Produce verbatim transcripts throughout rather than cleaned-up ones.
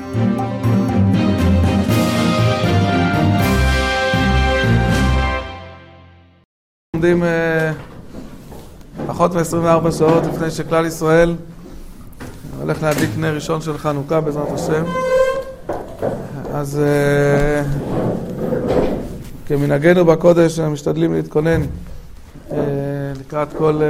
עומדים פחות מ-עשרים וארבע שעות לפני שכלל ישראל הולך להדליק נר ראשון של חנוכה בעזרת השם. אז כמנהגנו בקודש משתדלים להתכונן לקראת כל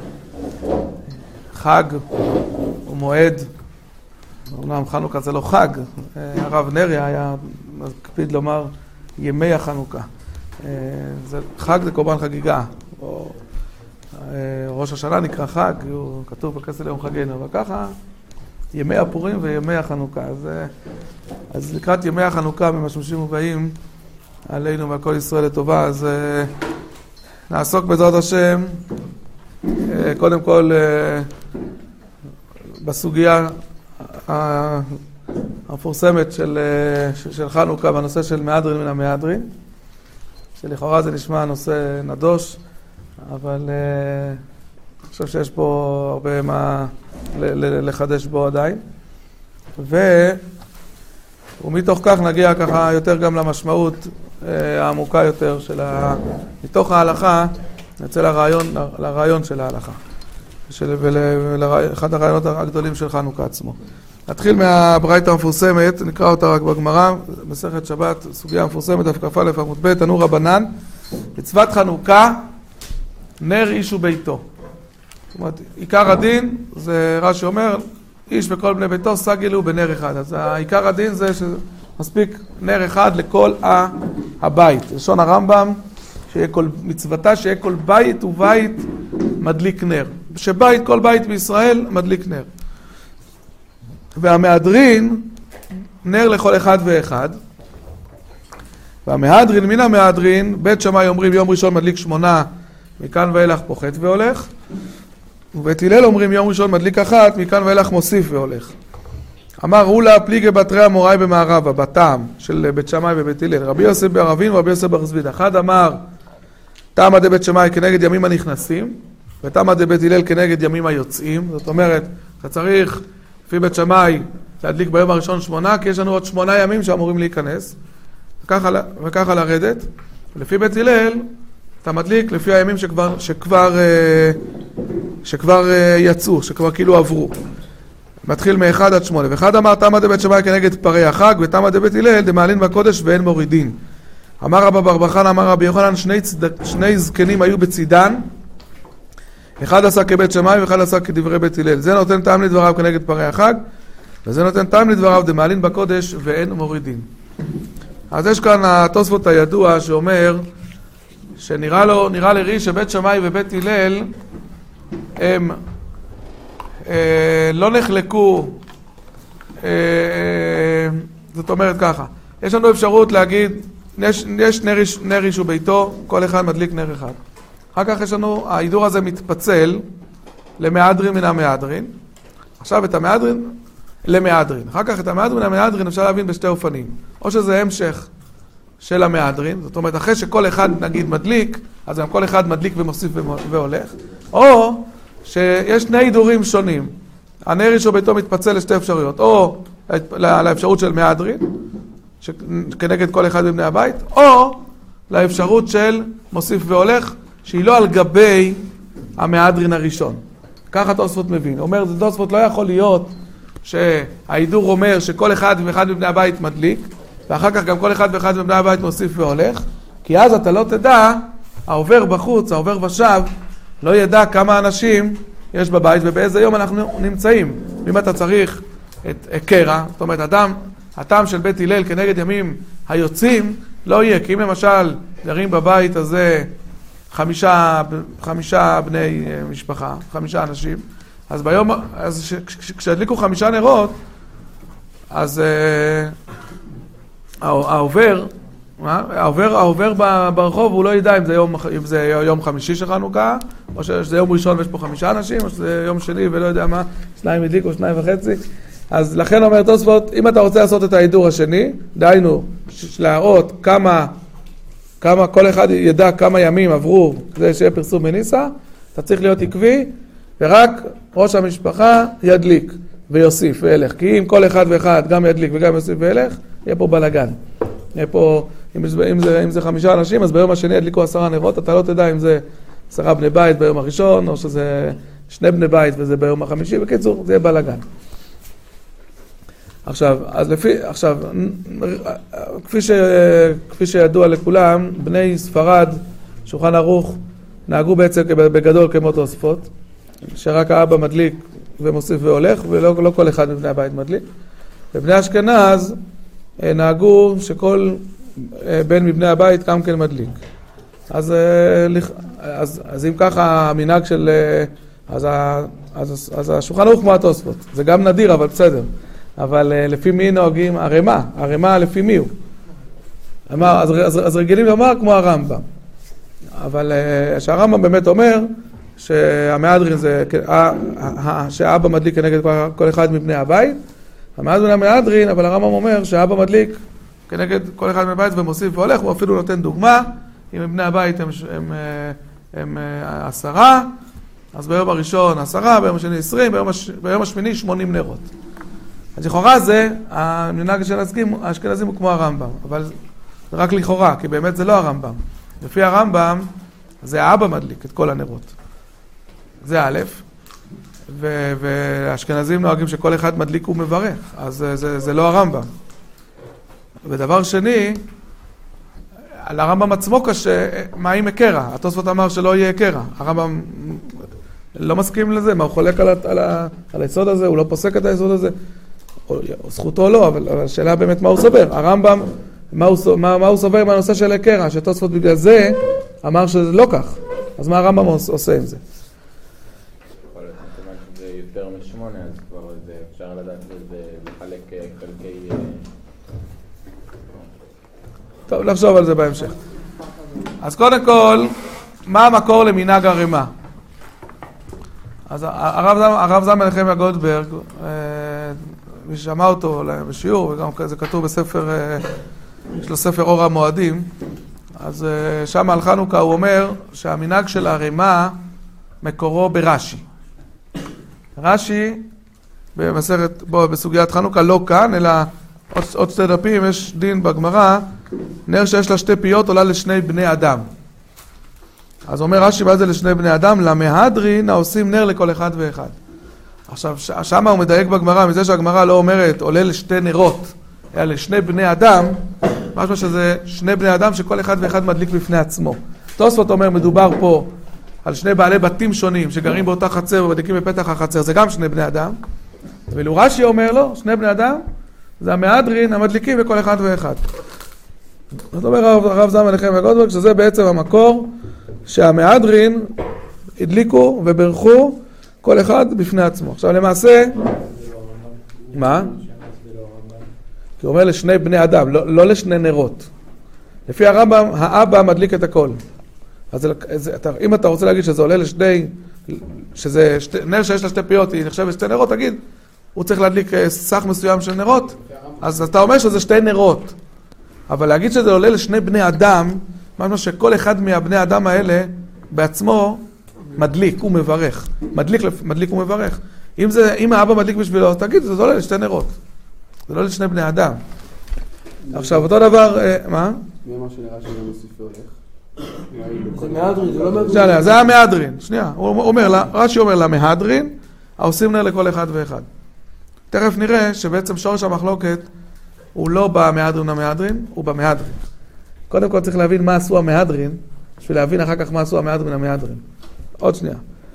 חג ומועד. אומנם חנוכה זה לא חג, הרב נריה היה מקפיד לומר ימי החנוכה. זה חג זה קורבן חגיגה, או ראש השנה נקרא חג, הוא כתוב בכסל יום חגנו, אבל ככה ימי הפורים וימי החנוכה. אז, אז לקראת ימי החנוכה במשמשים ובאים עלינו ועל כל ישראל לטובה, אז נעסוק בעזרת השם קודם כל בסוגיה המפורסמת של, של חנוכה בנושא של מהדרין מן המהדרין, שלכאורה זה נשמע נושא נדוש, אבל uh, אני חושב שיש פה הרבה מה ל- ל- לחדש בו עדיין. ו... ומתוך כך נגיע ככה יותר גם למשמעות uh, העמוקה יותר של ה... מתוך ההלכה, נצא לרעיון, ל- לרעיון של ההלכה. של... ולאחד ול... הרעיונות הגדולים של חנוכה עצמו. נתחיל מהברייתא המפורסמת, נקרא אותה רק בגמרא, מסכת שבת, סוגיה המפורסמת, דף כ"א עמוד ב', תנו רבנן, מצוות חנוכה, נר איש וביתו. זאת אומרת, עיקר הדין, זה רש"י אומר, איש וכל בני ביתו סגילו בנר אחד. אז העיקר הדין זה שמספיק נר אחד לכל הבית. לשון הרמב"ם, שיהיה כל מצוותה, שיהיה כל בית ובית מדליק נר. שבית, כל בית בישראל מדליק נר. והמהדרין, נר לכל אחד ואחד. והמהדרין, מן המהדרין, בית שמאי אומרים יום ראשון מדליק שמונה, מכאן ואילך פוחת והולך. ובית הלל אומרים יום ראשון מדליק אחת, מכאן ואילך מוסיף והולך. אמר אולה פליגי בתרי אמוראי במערבה, בטעם של בית שמאי ובית הלל. רבי יוסף בערבין ורבי יוסף בר זביד. אחד אמר, טעמא דבית שמאי כנגד ימים הנכנסים, וטעמא דבית הלל כנגד ימים היוצאים. זאת אומרת, אתה צריך לפי בית שמאי להדליק ביום הראשון שמונה, כי יש לנו עוד שמונה ימים שאמורים להיכנס, וככה, וככה לרדת. לפי בית הלל, אתה מדליק לפי הימים שכבר, שכבר, שכבר יצאו, שכבר כאילו עברו. מתחיל מאחד עד שמונה. ואחד אמר, תמא דבית שמאי כנגד פרי החג, ותמא דבית הלל דמעלין בקודש ואין מורידין. אמר רבא בר בר חנא, אמר רבי יוחנן, שני, צד... שני זקנים היו בצידן, אחד עשה כבית שמאי ואחד עשה כדברי בית הלל. זה נותן טעם לדבריו כנגד פרי החג, וזה נותן טעם לדבריו דמעלין בקודש ואין מורידין. אז יש כאן התוספות הידוע שאומר שנראה לו, נראה לרי שבית שמאי ובית הלל הם אה, לא נחלקו, אה, זאת אומרת ככה, יש לנו אפשרות להגיד, יש, יש נר, נר איש וביתו, כל אחד מדליק נר אחד. אחר כך יש לנו, ההידור הזה מתפצל למהדרין מן המהדרין. עכשיו את המהדרין למהדרין. אחר כך את המהדרין מן המהדרין אפשר להבין בשתי אופנים. או שזה המשך של המהדרין, זאת אומרת אחרי שכל אחד נגיד מדליק, אז גם כל אחד מדליק ומוסיף והולך. או שיש שני הידורים שונים. הנר איש וביתו מתפצל לשתי אפשרויות. או לאפשרות של מהדרין, כנגד כל אחד מבני הבית, או לאפשרות של מוסיף והולך, שהיא לא על גבי המהדרין הראשון. ככה תוספות מבין. אומר, תוספות לא יכול להיות שההידור אומר שכל אחד ואחד מבני הבית מדליק, ואחר כך גם כל אחד ואחד מבני הבית מוסיף והולך, כי אז אתה לא תדע, העובר בחוץ, העובר ושב, לא ידע כמה אנשים יש בבית ובאיזה יום אנחנו נמצאים. אם אתה צריך את קרע, זאת אומרת, אדם, הטעם של בית הלל כנגד ימים היוצאים, לא יהיה, כי אם למשל גרים בבית הזה חמישה, חמישה בני משפחה, חמישה אנשים, אז ביום, אז ש, כש, כשהדליקו חמישה נרות, אז uh, העובר, העובר, העובר ברחוב, הוא לא ידע אם זה יום, אם זה יום חמישי של חנוכה, או שזה יום ראשון ויש פה חמישה אנשים, או שזה יום שני ולא יודע מה, שניים הדליקו, שניים וחצי. אז לכן אומר תוספות, אם אתה רוצה לעשות את ההידור השני, דהיינו, להראות כמה, כמה, כל אחד ידע כמה ימים עברו כדי שיהיה פרסום בניסה, אתה צריך להיות עקבי, ורק ראש המשפחה ידליק. ויוסיף וילך. כי אם כל אחד ואחד גם ידליק וגם יוסיף וילך, יהיה פה בלגן. יהיה פה, אם זה, אם זה, אם זה חמישה אנשים, אז ביום השני ידליקו עשרה נרות, אתה לא תדע אם זה עשרה בני בית ביום הראשון, או שזה שני בני בית וזה ביום החמישי. בקיצור, זה יהיה בלגן. עכשיו, אז לפי, עכשיו, כפי ש, כפי שידוע לכולם, בני ספרד, שולחן ערוך, נהגו בעצם בגדול כמו תוספות, שרק האבא מדליק ומוסיף והולך, ולא לא כל אחד מבני הבית מדליק. ובני אשכנז נהגו שכל בן מבני הבית גם כן מדליק. אז, אז, אז אם ככה המנהג של, אז, אז, אז השולחן ערוך כמו התוספות. זה גם נדיר, אבל בסדר. אבל לפי מי נוהגים? הרמה. הרמה לפי מי הוא? אמר, אז, אז, אז רגילים לומר כמו הרמב"ם. אבל שהרמב"ם באמת אומר שהמהדרין זה, שהאבא מדליק כנגד כל אחד מבני הבית. המהדרין המהדרין, אבל הרמב"ם אומר שהאבא מדליק כנגד כל אחד מבני הבית ומוסיף והולך, הוא אפילו נותן דוגמה. אם מבני הבית הם, הם, הם, הם עשרה, אז ביום הראשון עשרה, ביום השני עשרים, ביום, הש, ביום השמיני שמונים נרות. אז לכאורה זה, המנהג של האשכנזים הוא כמו הרמב"ם, אבל זה רק לכאורה, כי באמת זה לא הרמב"ם. לפי הרמב"ם, זה האבא מדליק את כל הנרות. זה א', ו- והאשכנזים נוהגים שכל אחד מדליק ומברך, אז זה, זה, זה לא הרמב"ם. ודבר שני, על הרמב"ם עצמו קשה, מה אם הקרע? התוספות אמר שלא יהיה הקרע. הרמב"ם לא מסכים לזה, מה הוא חולק על, על, על היסוד הזה, הוא לא פוסק את היסוד הזה. או, או זכותו או לא, אבל, אבל השאלה באמת מה הוא סובר. הרמב"ם, מה הוא, מה, מה הוא סובר מהנושא של הקרע? שתוספות בגלל זה אמר שזה לא כך. אז מה הרמב"ם עושה עם זה? יכול להיות, זאת אומרת שזה יותר משמונה, אז כבר זה, אפשר לדעת לזה, לחלק חלקי... טוב, לחשוב על זה בהמשך. אז קודם כל, מה המקור למנהג הרמה? אז הרב, הרב זלמן נחמיה גולדברג, מי ששמע אותו בשיעור, וגם זה כתוב בספר, יש לו ספר אור המועדים, אז שם על חנוכה הוא אומר שהמנהג של הרמה מקורו ברש"י. רש"י, במסכת, בו, בסוגיית חנוכה, לא כאן, אלא עוד, עוד שתי דפים, יש דין בגמרא, נר שיש לה שתי פיות עולה לשני בני אדם. אז אומר רש"י, מה זה לשני בני אדם? למהדרין העושים נר לכל אחד ואחד. עכשיו, שמה הוא מדייק בגמרא, מזה שהגמרא לא אומרת עולה לשתי נרות, אלא לשני בני אדם, משמע שזה שני בני אדם שכל אחד ואחד מדליק בפני עצמו. תוספות אומר, מדובר פה על שני בעלי בתים שונים שגרים באותה חצר ומדליקים בפתח החצר, זה גם שני בני אדם. ואילו רש"י אומר לו, שני בני אדם, זה המהדרין המדליקים בכל אחד ואחד. זאת אומרת הרב זלמן נחמיה גולדברג שזה בעצם המקור שהמהדרין הדליקו וברכו כל אחד בפני עצמו. עכשיו למעשה, מה? כי הוא אומר לשני בני אדם, לא, לא לשני נרות. לפי הרמב"ם, האבא מדליק את הכל. אז אם אתה רוצה להגיד שזה עולה לשני, שזה שתי, נר שיש לה שתי פיות, היא נחשבת שתי נרות, תגיד, הוא צריך להדליק סך מסוים של נרות, אז אתה אומר שזה שתי נרות. אבל להגיד שזה עולה לשני בני אדם, משמע שכל אחד מהבני אדם האלה בעצמו מדליק ומברך. מדליק, מדליק ומברך. אם זה, אם האבא מדליק בשבילו, אז תגיד, זה עולה לשתי נרות. זה לא לשני בני אדם. עכשיו, אותו דבר, מה? מי אמר שנראה שאני מוסיף והולך? זה מהדרין, זה לא מהדרין. זה, זה המהדרין, שנייה. הוא אומר לה, רש"י אומר לה, מהדרין, העושים נר לכל אחד ואחד. תכף נראה שבעצם שורש המחלוקת הוא לא במהדרין המהדרין, הוא במהדרין. קודם כל צריך להבין מה עשו המהדרין, בשביל להבין אחר כך מה עשו המהדרין המהדרין. עוד שנייה.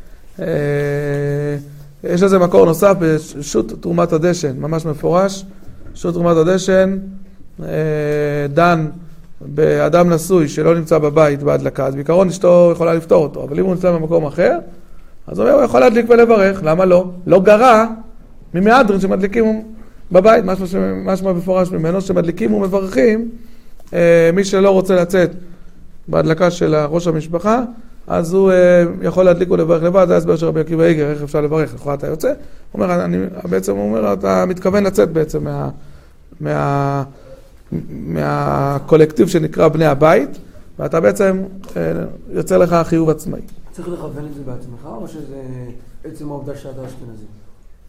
יש לזה מקור נוסף בשו"ת תרומת הדשן, ממש מפורש. שו"ת תרומת הדשן דן באדם נשוי שלא נמצא בבית בהדלקה, אז בעיקרון אשתו יכולה לפתור אותו, אבל אם הוא נמצא במקום אחר, אז הוא אומר, הוא יכול להדליק ולברך, למה לא? לא גרע ממהדרין שמדליקים בבית, משמע, משמע בפורש ממנו, שמדליקים ומברכים, מי שלא רוצה לצאת בהדלקה של ראש המשפחה, אז הוא יכול להדליק ולברך לבד, זה הסבר של רבי עקיבא איגר, איך אפשר לברך, איך אתה יוצא? הוא אומר, אני, בעצם הוא אומר, אתה מתכוון לצאת בעצם מה, מה, מהקולקטיב שנקרא בני הבית, ואתה בעצם יוצא לך חיוב עצמאי. צריך לכוון את זה בעצמך, או שזה עצם העובדה שאתה אשכנזי?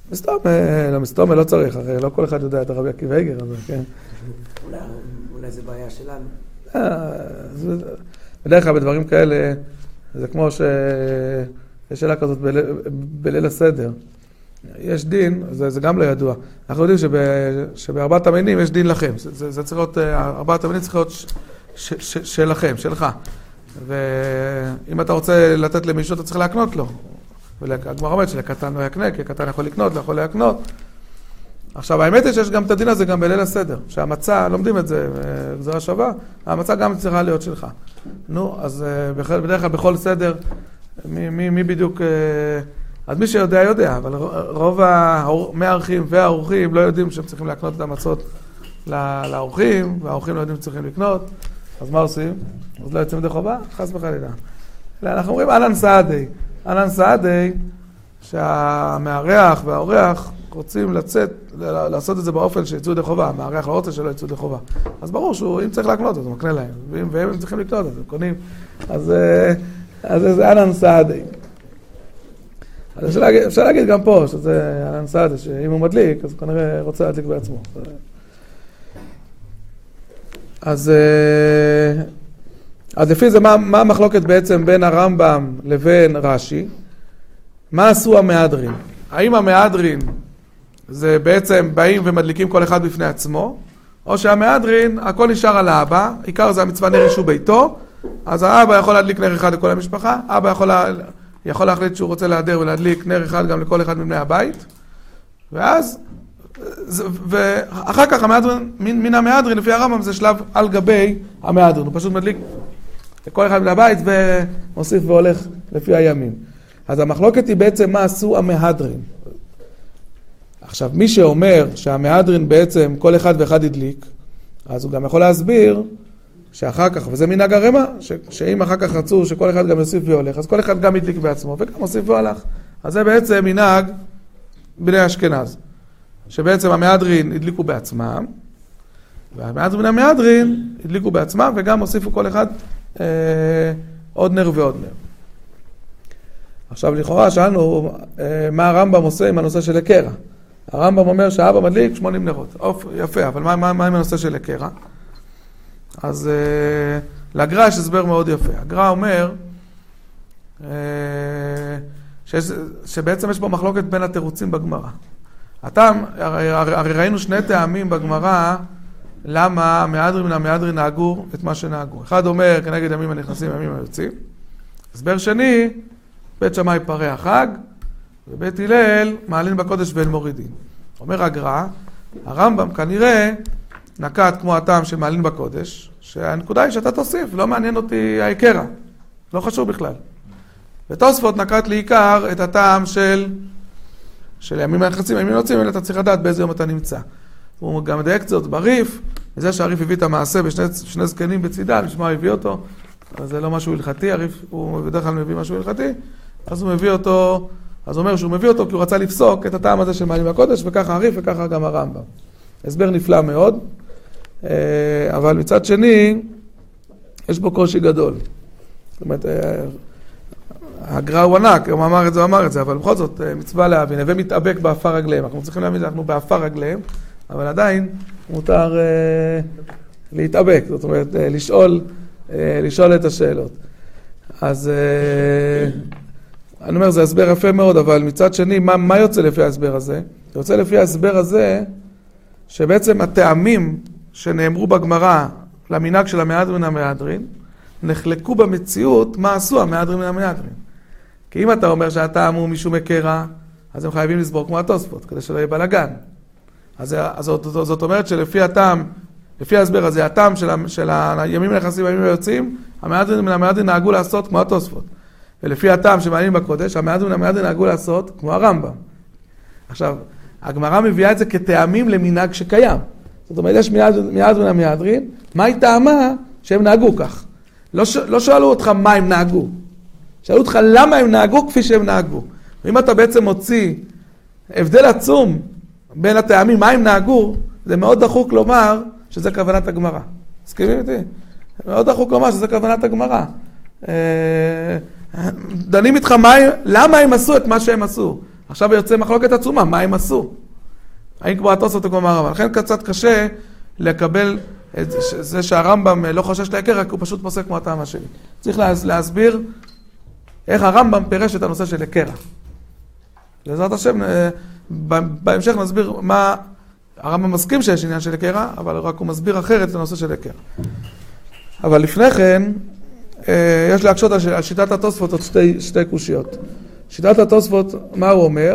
מסתום, לא מסתום, לא צריך, הרי לא כל אחד יודע את הרבי עקיבא איגר הזה, כן. אולי זה בעיה שלנו. בדרך כלל בדברים כאלה, זה כמו שיש שאלה כזאת בליל הסדר. יש דין, זה, זה גם לא ידוע. אנחנו יודעים שב, שבארבעת המינים יש דין לכם. זה, זה צריך להיות, ארבעת המינים צריך להיות ש, ש, ש, שלכם, שלך. ואם אתה רוצה לתת למישהו, אתה צריך להקנות לו. והגמרא אומרת שלקטן לא יקנה, כי הקטן יכול לקנות, לא יכול להקנות. עכשיו, האמת היא שיש גם את הדין הזה גם בליל הסדר. שהמצה, לומדים את זה, גזרה שווה, המצה גם צריכה להיות שלך. נו, אז בדרך כלל בכל סדר, מי, מי, מי בדיוק... אז מי שיודע, יודע, אבל רוב המארחים והאורחים לא יודעים שהם צריכים להקנות את המצות לאורחים, והאורחים לא יודעים שצריכים לקנות, אז מה עושים? אז לא יוצאים ידי חובה? חס וחלילה. אנחנו אומרים אהלן סעדי. אהלן סעדי, שהמארח והאורח רוצים לצאת, לעשות את זה באופן שיצאו ידי חובה. המארח לא רוצה שלא יצאו ידי חובה. אז ברור שהוא, אם צריך להקנות, אז הוא מקנה להם. ואם הם צריכים לקנות, אז הם קונים. אז זה אהלן סעדי. אז אפשר להגיד, אפשר להגיד גם פה, שזה אהלן סעדי, שאם הוא מדליק, אז הוא כנראה רוצה להדליק בעצמו. אז, אז לפי זה, מה, מה המחלוקת בעצם בין הרמב"ם לבין רש"י? מה עשו המהדרין? האם המהדרין זה בעצם באים ומדליקים כל אחד בפני עצמו, או שהמהדרין, הכל נשאר על האבא, עיקר זה המצווה נר ישו ביתו, אז האבא יכול להדליק נר אחד לכל המשפחה, האבא יכול, לה, יכול להחליט שהוא רוצה להדר ולהדליק נר אחד גם לכל אחד מבני הבית, ואז, ואחר כך המהדרין, מן המהדרין, לפי הרמב"ם, זה שלב על גבי המהדרין, הוא פשוט מדליק לכל אחד מבני הבית ומוסיף והולך לפי הימים. אז המחלוקת היא בעצם מה עשו המהדרין. עכשיו, מי שאומר שהמהדרין בעצם כל אחד ואחד הדליק, אז הוא גם יכול להסביר שאחר כך, וזה מנהג הרמ"א, ש- שאם אחר כך רצו שכל אחד גם יוסיף והולך, אז כל אחד גם הדליק בעצמו וגם הוסיף והולך. אז זה בעצם מנהג בני אשכנז, שבעצם המהדרין הדליקו בעצמם, והמהדרין המהדרין הדליקו בעצמם וגם הוסיפו כל אחד אה, עוד נר ועוד נר. עכשיו לכאורה שאלנו אה, מה הרמב"ם עושה עם הנושא של הקרע. הרמב"ם אומר שהאבא מדליק שמונים נרות. אוף, יפה, אבל מה, מה, מה עם הנושא של הקרע? אז אה, לגר"א יש הסבר מאוד יפה. הגר"א אומר אה, שיש, שבעצם יש פה מחלוקת בין התירוצים בגמרא. הטעם, הרי, הרי, הרי ראינו שני טעמים בגמרא למה המהדרין מן המהדרין נהגו את מה שנהגו. אחד אומר כנגד ימים הנכנסים וימים היוצאים. הסבר שני, בית שמאי פרע החג, ובית הלל מעלין בקודש ואל מורידין. אומר הגר"א, הרמב"ם כנראה נקט כמו הטעם של מעלין בקודש, שהנקודה היא שאתה תוסיף, לא מעניין אותי העיקרא, לא חשוב בכלל. ותוספות נקט לעיקר את הטעם של, של ימים הנכנסים, ימים היוצאים, אלא אתה צריך לדעת באיזה יום אתה נמצא. הוא גם מדייק זאת בריף, וזה שהריף הביא את המעשה בשני שני זקנים בצידה, לשמוע הביא אותו, אז זה לא משהו הלכתי, הריף הוא בדרך כלל מביא משהו הלכתי, אז הוא מביא אותו, אז הוא אומר שהוא מביא אותו כי הוא רצה לפסוק את הטעם הזה של מעלין בקודש, וככה הריף וככה גם הרמב"ם. הסבר נפלא מאוד, אבל מצד שני, יש בו קושי גדול. זאת אומרת, הגר"א הוא ענק, הוא אמר את זה, הוא אמר את זה, אבל בכל זאת מצווה להבין, הווה מתאבק באפר רגליהם. אנחנו צריכים להבין שאנחנו באפר רגליהם, אבל עדיין מותר להתאבק, זאת אומרת, לשאול, לשאול את השאלות. אז אני אומר, זה הסבר יפה מאוד, אבל מצד שני, מה, מה יוצא לפי ההסבר הזה? יוצא לפי ההסבר הזה, שבעצם הטעמים שנאמרו בגמרא למנהג של המהדרין מן המהדרין, נחלקו במציאות מה עשו המהדרין מן המהדרין. כי אם אתה אומר שהטעם הוא משום הקרע, אז הם חייבים לסבור כמו התוספות, כדי שלא יהיה בלגן. אז, אז זאת, זאת אומרת שלפי הטעם, לפי ההסבר הזה, הטעם של, של הימים הנכנסים והימים היוצאים, המהדרין מן המהדרין נהגו לעשות כמו התוספות. ולפי הטעם שמעלין בקודש, המהדרין מן המהדרין נהגו לעשות כמו הרמב"ם. עכשיו, הגמרא מביאה את זה כטעמים למנהג שקיים. זאת אומרת, יש מהדרין מן המהדרין, מהי טעמה שהם נהגו כך? לא, ש... לא שאלו אותך מה הם נהגו. שאלו אותך למה הם נהגו כפי שהם נהגו. ואם אתה בעצם מוציא הבדל עצום בין הטעמים, מה הם נהגו, זה מאוד דחוק לומר שזה כוונת הגמרא. מסכימים איתי? מאוד דחוק לומר שזה כוונת הגמרא. דנים איתך מה, למה הם עשו את מה שהם עשו. עכשיו יוצא מחלוקת עצומה, מה הם עשו? האם כמו התוספות או כמו הרמב"ם? לכן קצת קשה לקבל את זה שהרמב"ם לא חושש להיכר, רק הוא פשוט פוסק כמו הטעם השני. צריך להסביר איך הרמב"ם פירש את הנושא של היכר. בעזרת השם, בהמשך נסביר מה... הרמב"ם מסכים שיש עניין של היכר, אבל רק הוא מסביר אחרת את הנושא של היכר. אבל לפני כן, יש להקשות על שיטת התוספות עוד שתי, שתי קושיות. שיטת התוספות, מה הוא אומר?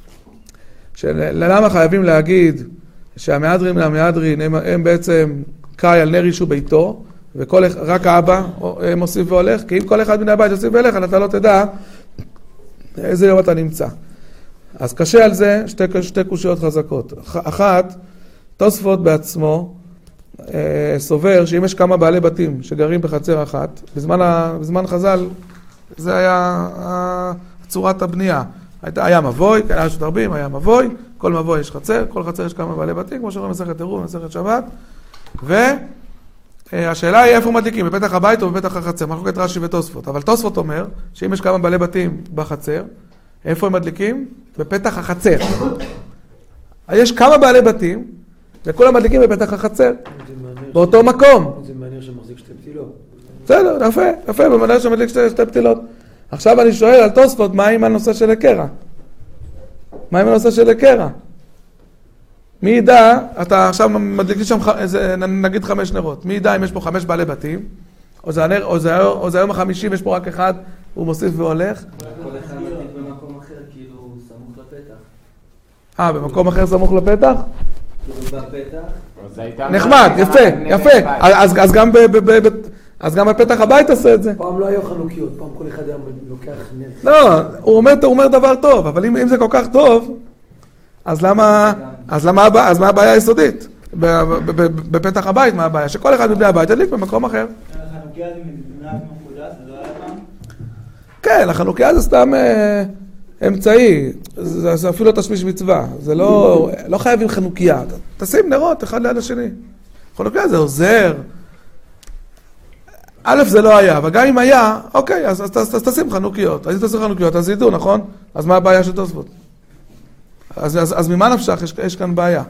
שלמה חייבים להגיד שהמהדרין והמהדרין הם, הם בעצם קאי על נר אישו ביתו, ורק האבא מוסיף והולך, כי אם כל אחד מן הבית יוסיף והולך, אתה לא תדע איזה יום אתה נמצא. אז קשה על זה שתי, שתי קושיות חזקות. אחת, תוספות בעצמו אה, סובר שאם יש כמה בעלי בתים שגרים בחצר אחת, בזמן, ה, בזמן חז"ל זה היה אה, צורת הבנייה. הייתה, היה מבוי, היה רשות הרבים, היה מבוי, כל מבוי יש חצר, כל חצר יש כמה בעלי בתים, כמו שאומרים מסכת עירוב, מסכת שבת. והשאלה היא איפה מדליקים, בפתח הבית או בפתח החצר, מחלוקת רש"י ותוספות. אבל תוספות אומר שאם יש כמה בעלי בתים בחצר, איפה הם מדליקים? בפתח החצר. יש כמה בעלי בתים, וכולם מדליקים בפתח החצר, באותו מקום. זה מעניין שמחזיק שתי פתילות. בסדר, יפה, יפה, במעניין שמדליק שתי, שתי פתילות. עכשיו אני שואל על תוספות, מה עם הנושא של היכר? מה עם הנושא של היכר? מי ידע, אתה עכשיו מדליק לי שם, נגיד חמש נרות, מי ידע אם יש פה חמש בעלי בתים, או זה, הנר, או זה, או זה היום החמישי ויש פה רק אחד, הוא מוסיף והולך. כל אחד מדליק במקום אחר, כאילו סמוך לפתח. אה, במקום אחר סמוך לפתח? כאילו בפתח. נחמד, יפה, יפה. אז, אז גם ב... ב, ב, ב אז גם בפתח הבית עושה את זה. פעם לא היו חנוכיות, פעם כל אחד היה לוקח נר. לא, הוא אומר, הוא אומר דבר טוב, אבל אם, אם זה כל כך טוב, אז למה, אז למה, אז מה הבעיה היסודית? בפתח הבית, מה הבעיה? שכל אחד מבני הבית ידליק במקום אחר. החנוכיה זה מבחינת מחודש, זה לא היה פעם? כן, החנוכיה זה סתם אה, אמצעי, זה, זה אפילו תשמיש מצווה, זה לא, לא חייבים חנוכיה. תשים נרות אחד ליד השני. חנוכיה זה עוזר. א' זה לא היה, אבל גם אם היה, אוקיי, אז, אז, אז, אז תשים חנוכיות. אז אם תשים חנוכיות, אז ידעו, נכון? אז מה הבעיה של תוספות? אז, אז, אז ממה נפשך? יש, יש כאן בעיה.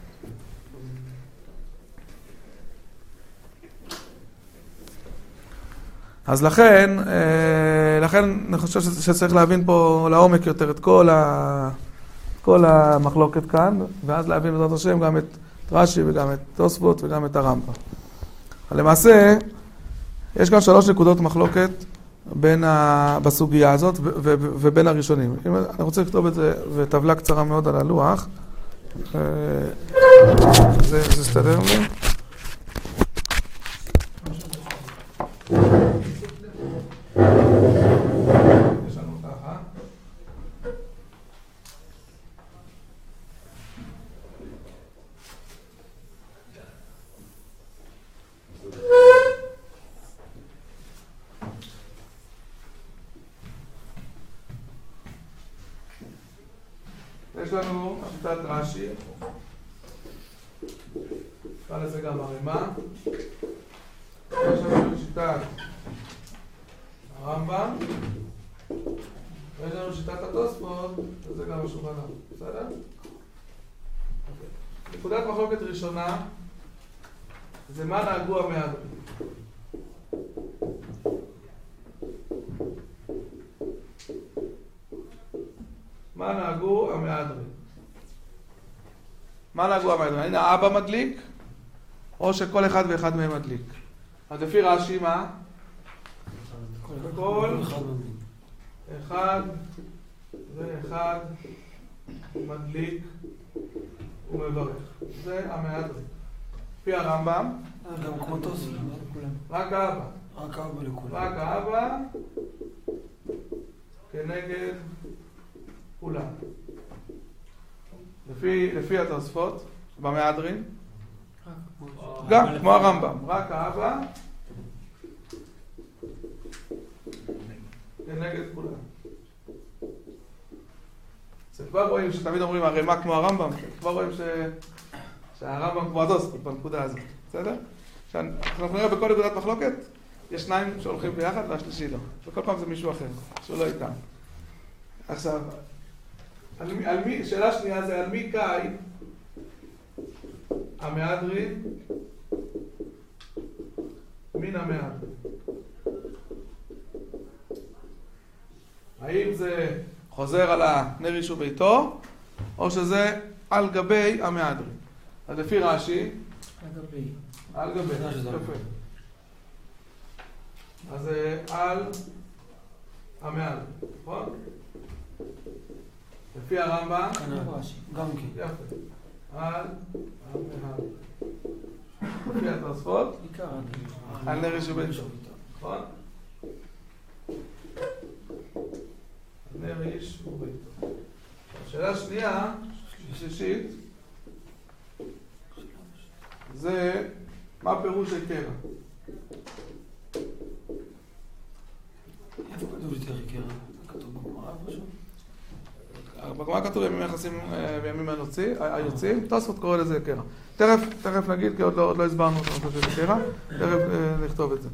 אז לכן, אה, לכן אני חושב שצריך להבין פה לעומק יותר את כל, ה, כל המחלוקת כאן, ואז להבין בעזרת השם גם את רש"י וגם את תוספות וגם את הרמב"ם. למעשה, יש כאן שלוש נקודות מחלוקת בין ה... בסוגיה הזאת ו... ו... ובין הראשונים. אם אני רוצה לכתוב את זה בטבלה קצרה מאוד על הלוח. זה מסתדר לי. יש לנו ככה. יש לנו שיטת רש"י, נקרא לזה גם הרימה, יש לנו שיטת הרמב"ם, ויש לנו שיטת התוספות, וזה גם השולחן ערוך, בסדר? נקודת מחלוקת ראשונה, זה מה נהגו המהדרין. מה נהגו המהדרין? מה נהגו המהדרין? הנה האבא מדליק, או שכל אחד ואחד מהם מדליק. אז לפי רש"י מה? כל אחד ואחד מדליק ומברך. זה המהדרין. לפי הרמב"ם, גם כמו תוספות, רק האבא. רק האבא לכולם. רק האבא כנגד כולם. לפי, לפי התוספות, במהדרין, גם כמו הרמב"ם, רק האבא כנגד כולם. אז כבר רואים שתמיד אומרים הרימה כמו הרמב"ם, כבר רואים ש... שהרמב"ם כמו התוספות בנקודה הזאת, בסדר? אנחנו נראה בכל נקודת מחלוקת, יש שניים שהולכים ביחד והשלישי לא, וכל פעם זה מישהו אחר, שהוא לא איתם. עכשיו, על מי, על מי, שאלה שנייה זה על מי קאי המהדרין מן המהדרין. האם זה חוזר על הנר יישוב ביתו, או שזה על גבי המהדרין? אז לפי רש"י, על גבי. על גבי, יפה. אז זה על המהדרין, נכון? לפי הרמב"ם, גם כן. יפה. על המהדרין. לפי התוספות, עיקר על נר יישוב ביתו, נכון? נר יישוב ביתו. השאלה שנייה, שלישית, זה מה פירוש של קרע? איפה כתוב יותר קרע? כתוב בגמרא פשוט? בגמרא כתוב ימים יחסים בימים היוצאים, תוספות קורא לזה קרע. תכף, תכף נגיד, כי עוד לא, עוד לא הסברנו את הנושא של קרע, תכף נכתוב את זה.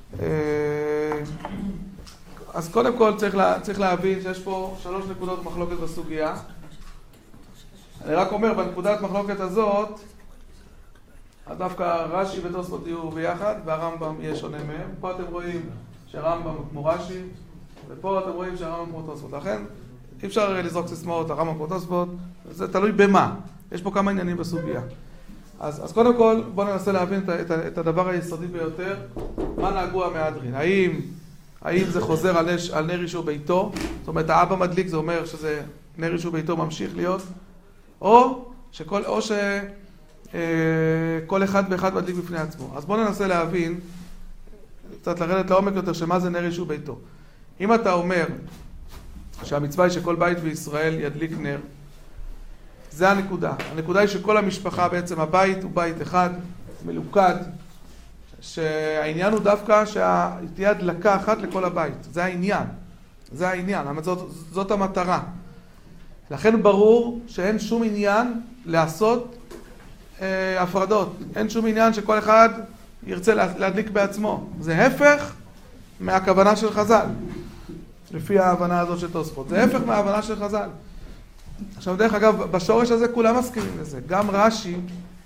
אז קודם כל צריך, לה, צריך להבין שיש פה שלוש נקודות מחלוקת בסוגיה. אני רק אומר, בנקודת מחלוקת הזאת, דווקא רש"י ותוספות יהיו ביחד, והרמב"ם יהיה שונה מהם. פה אתם רואים שהרמב"ם כמו רש"י, ופה אתם רואים שהרמב"ם כמו תוספות. לכן, אי אפשר לזרוק סיסמאות, הרמב"ם כמו תוספות, זה תלוי במה. יש פה כמה עניינים בסוגיה. אז, אז קודם כל, בואו ננסה להבין את, את, את הדבר היסודי ביותר. מה נהגו המהדרין? האם, האם זה חוזר על, נש, על נר יישוב ביתו? זאת אומרת, האבא מדליק, זה אומר שזה נר יישוב ביתו ממשיך להיות? או שכל, או ש... כל אחד ואחד מדליק בפני עצמו. אז בואו ננסה להבין, קצת לרדת לעומק יותר, שמה זה נר יישוב ביתו. אם אתה אומר שהמצווה היא שכל בית בישראל ידליק נר, זה הנקודה. הנקודה היא שכל המשפחה, בעצם הבית הוא בית אחד, מלוכד, שהעניין הוא דווקא שתהיה הדלקה אחת לכל הבית. זה העניין. זה העניין. זאת, זאת המטרה. לכן ברור שאין שום עניין לעשות הפרדות. אין שום עניין שכל אחד ירצה להדליק בעצמו. זה הפך מהכוונה של חז"ל. לפי ההבנה הזאת של תוספות. זה הפך מההבנה של חז"ל. עכשיו דרך אגב, בשורש הזה כולם מסכימים לזה. גם רש"י,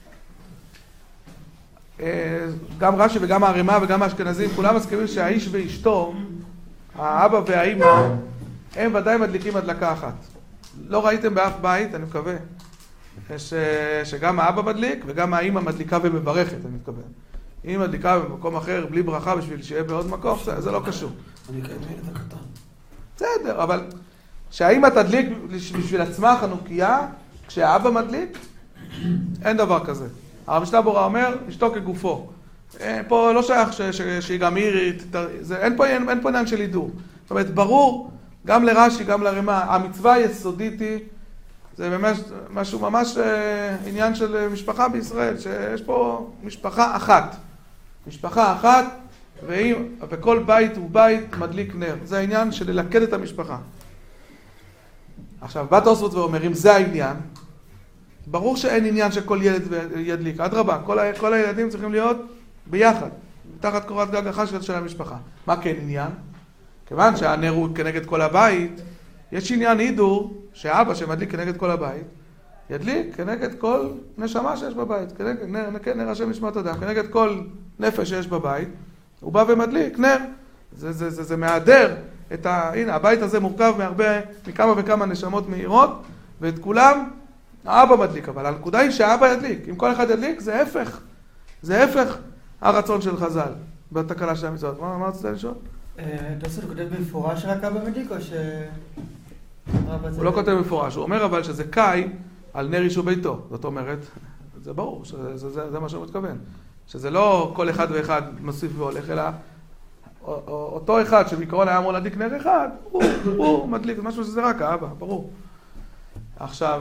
גם רש"י וגם הרמ"א וגם האשכנזים, כולם מסכימים שהאיש ואשתו, האבא והאימא, הם ודאי מדליקים הדלקה אחת. לא ראיתם באף בית, אני מקווה, ש... שגם האבא מדליק וגם האמא מדליקה ומברכת, אני מתכוון. אם מדליקה במקום אחר בלי ברכה בשביל שיהיה בעוד מקום, זה, זה לא קשור. אני קיים ילד הקטן. בסדר, אבל שהאמא תדליק בשביל עצמה חנוכיה, כשהאבא מדליק, אין דבר כזה. הרב משתבורה אומר, אשתו כגופו. פה לא שייך ש... ש... שהיא גם עירית, זה... אין, פה... אין פה עניין של הידור. זאת אומרת, ברור, גם לרש"י, גם לרמ"א, המצווה היסודית היא, זה באמת משהו ממש עניין של משפחה בישראל, שיש פה משפחה אחת. משפחה אחת, ואם, וכל בית הוא בית מדליק נר. זה העניין של ללכד את המשפחה. עכשיו, בא תוספות ואומר, אם זה העניין, ברור שאין עניין שכל ילד ידליק. אדרבה, כל, ה, כל הילדים צריכים להיות ביחד, תחת קורת גג אחת של המשפחה. מה כן עניין? כיוון שהנר הוא כנגד כל הבית, יש עניין הידור שאבא שמדליק כנגד כל הבית, ידליק כנגד כל נשמה שיש בבית, כנגד נר, נר השם נשמת אדם, כנגד כל נפש שיש בבית, הוא בא ומדליק נר. זה, זה, זה, זה מהדר את ה... הנה, הבית הזה מורכב מהרבה, מכמה וכמה נשמות מהירות, ואת כולם האבא מדליק, אבל הנקודה היא שהאבא ידליק. אם כל אחד ידליק, זה הפך. זה הפך הרצון של חז"ל בתקנה של המצוות. מה, מה רצית לשאול? תוספות כותב במפורש רק אבא מדליק או ש... הוא לא כותב במפורש, הוא אומר אבל שזה קאי על נר יישוב ביתו. זאת אומרת, זה ברור, שזה, זה, זה מה שהוא מתכוון. שזה לא כל אחד ואחד מוסיף והולך, אלא אותו אחד שבעיקרון היה אמור להדליק נר אחד, הוא, הוא מדליק, משהו שזה רק האבא, ברור. עכשיו,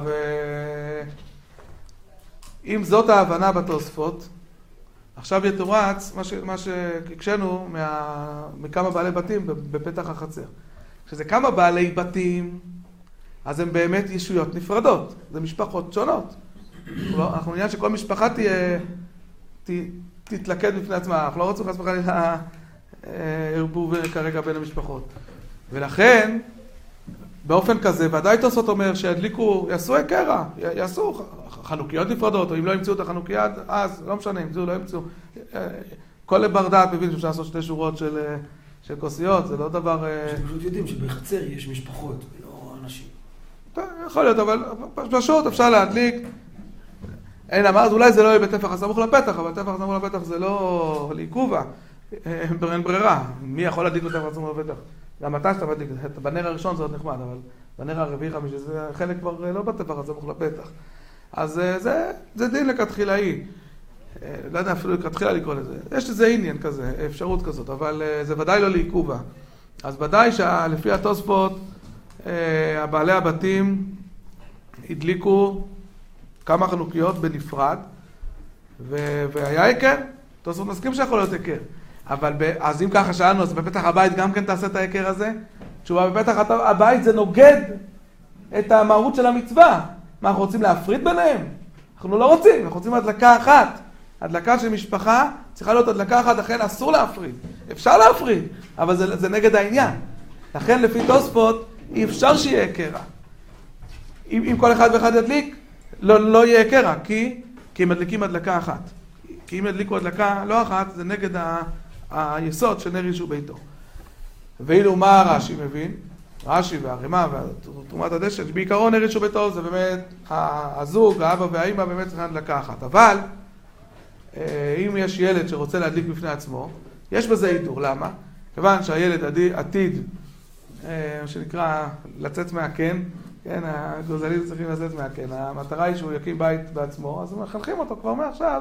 אם זאת ההבנה בתוספות, עכשיו יתורץ מה, ש, מה שהקשנו מה, מכמה בעלי בתים בפתח החצר. כשזה כמה בעלי בתים, אז הם באמת ישויות נפרדות. זה משפחות שונות. אנחנו נראה שכל משפחה תהיה, ת, תתלכד בפני עצמה. אנחנו לא רוצים חס וחלילה ערבוב כרגע בין המשפחות. ולכן, באופן כזה, ודאי תוספות אומר שידליקו, יעשו קרע, יעשו חנוכיות נפרדות, או אם לא ימצאו את החנוכיה, אז לא משנה, ימצאו, לא ימצאו. כל בר דעת מבין שאפשר לעשות שתי שורות של, של כוסיות, זה לא דבר... פשוט יודעים שבחצר יש משפחות, לא אנשים. טוב, יכול להיות, אבל פשוט אפשר להדליק. אין אמרת, אולי זה לא יהיה בטפח הסמוך לפתח, אבל טפח הסמוך לפתח זה לא לעיכובה. אין ברירה. מי יכול להדליק בטפח הסמוך לפתח? גם אתה שאתה מדליק, בנר הראשון זה עוד נחמד, אבל בנר הרביעי חמישי זה חלק כבר לא בטפח הסמוך לפתח. אז זה, זה דין לכתחילאי. לא יודע אפילו לכתחילה לקרוא לזה. יש לזה עניין כזה, אפשרות כזאת, אבל זה ודאי לא לעיכובה. אז ודאי שלפי התוספות, הבעלי הבתים הדליקו כמה חנוכיות בנפרד, והיה עיקר. תוספות מסכים שיכול להיות עיקר. אבל אז אם ככה שאלנו, אז בפתח הבית גם כן תעשה את העיקר הזה? תשובה, בפתח הבית זה נוגד את המהות של המצווה. מה, אנחנו רוצים להפריד ביניהם? אנחנו לא רוצים, אנחנו רוצים הדלקה אחת. הדלקה של משפחה צריכה להיות הדלקה אחת, לכן אסור להפריד. אפשר להפריד, אבל זה, זה נגד העניין. לכן לפי תוספות, אי אפשר שיהיה קרע. אם, אם כל אחד ואחד ידליק, לא, לא יהיה קרע, כי, כי הם מדליקים הדלקה אחת. כי אם ידליקו הדלקה לא אחת, זה נגד ה, היסוד של נר יישוב ביתו. ואילו מה רש"י מבין? רש"י והרימה ותרומת הדשן, בעיקרון נר יישוב ביתו זה באמת הזוג, האבא והאמא באמת צריכים הדלקה אחת. אבל אם יש ילד שרוצה להדליק בפני עצמו, יש בזה הידור. למה? כיוון שהילד עתיד, מה שנקרא, לצאת מהקן, כן, הגוזלים צריכים לצאת מהקן, המטרה היא שהוא יקים בית בעצמו, אז מחנכים אותו כבר מעכשיו,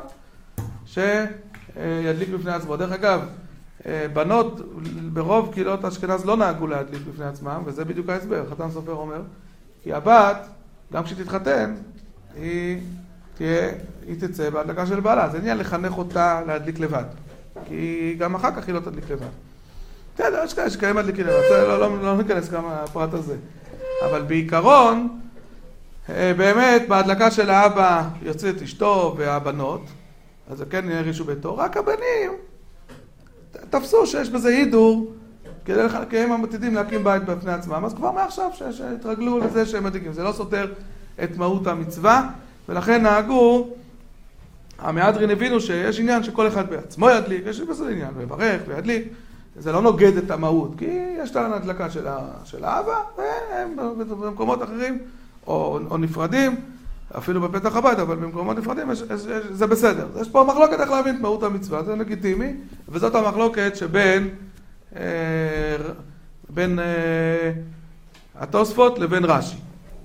שידליק בפני עצמו. דרך אגב, בנות ברוב קהילות אשכנז לא נהגו להדליק בפני עצמם, וזה בדיוק ההסבר. חתן סופר אומר, כי הבת, גם כשתתחתן, היא תהיה, היא תצא בהדלקה של בעלה. זה עניין לחנך אותה להדליק לבד, כי גם אחר כך היא לא תדליק לבד. בסדר, יש כאלה שקיים מדליקים לבד, לא, לא, לא ניכנס גם הפרט הזה. אבל בעיקרון, באמת, בהדלקה של האבא יוצא את אשתו והבנות, אז זה כן נראה יישוב ביתו, רק הבנים תפסו שיש בזה הידור, כי הם עתידים להקים בית בפני עצמם, אז כבר מעכשיו שהתרגלו לזה שהם מדליקים. זה לא סותר את מהות המצווה, ולכן נהגו, המהדרין הבינו שיש עניין שכל אחד בעצמו ידליק, יש בזה עניין, וברך וידליק, זה לא נוגד את המהות, כי יש לה הדלקה של, של האבא, והם במקומות אחרים, או, או נפרדים, אפילו בפתח הבית, אבל במקומות נפרדים, יש, יש, יש, זה בסדר. יש פה מחלוקת איך להבין את מהות המצווה, זה לגיטימי, וזאת המחלוקת שבין אה, בין אה, התוספות לבין רש"י.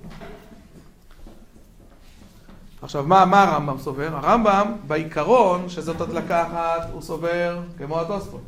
עכשיו, מה, מה הרמב"ם סובר? הרמב"ם, בעיקרון, שזאת הדלקה אחת, הוא סובר כמו התוספות.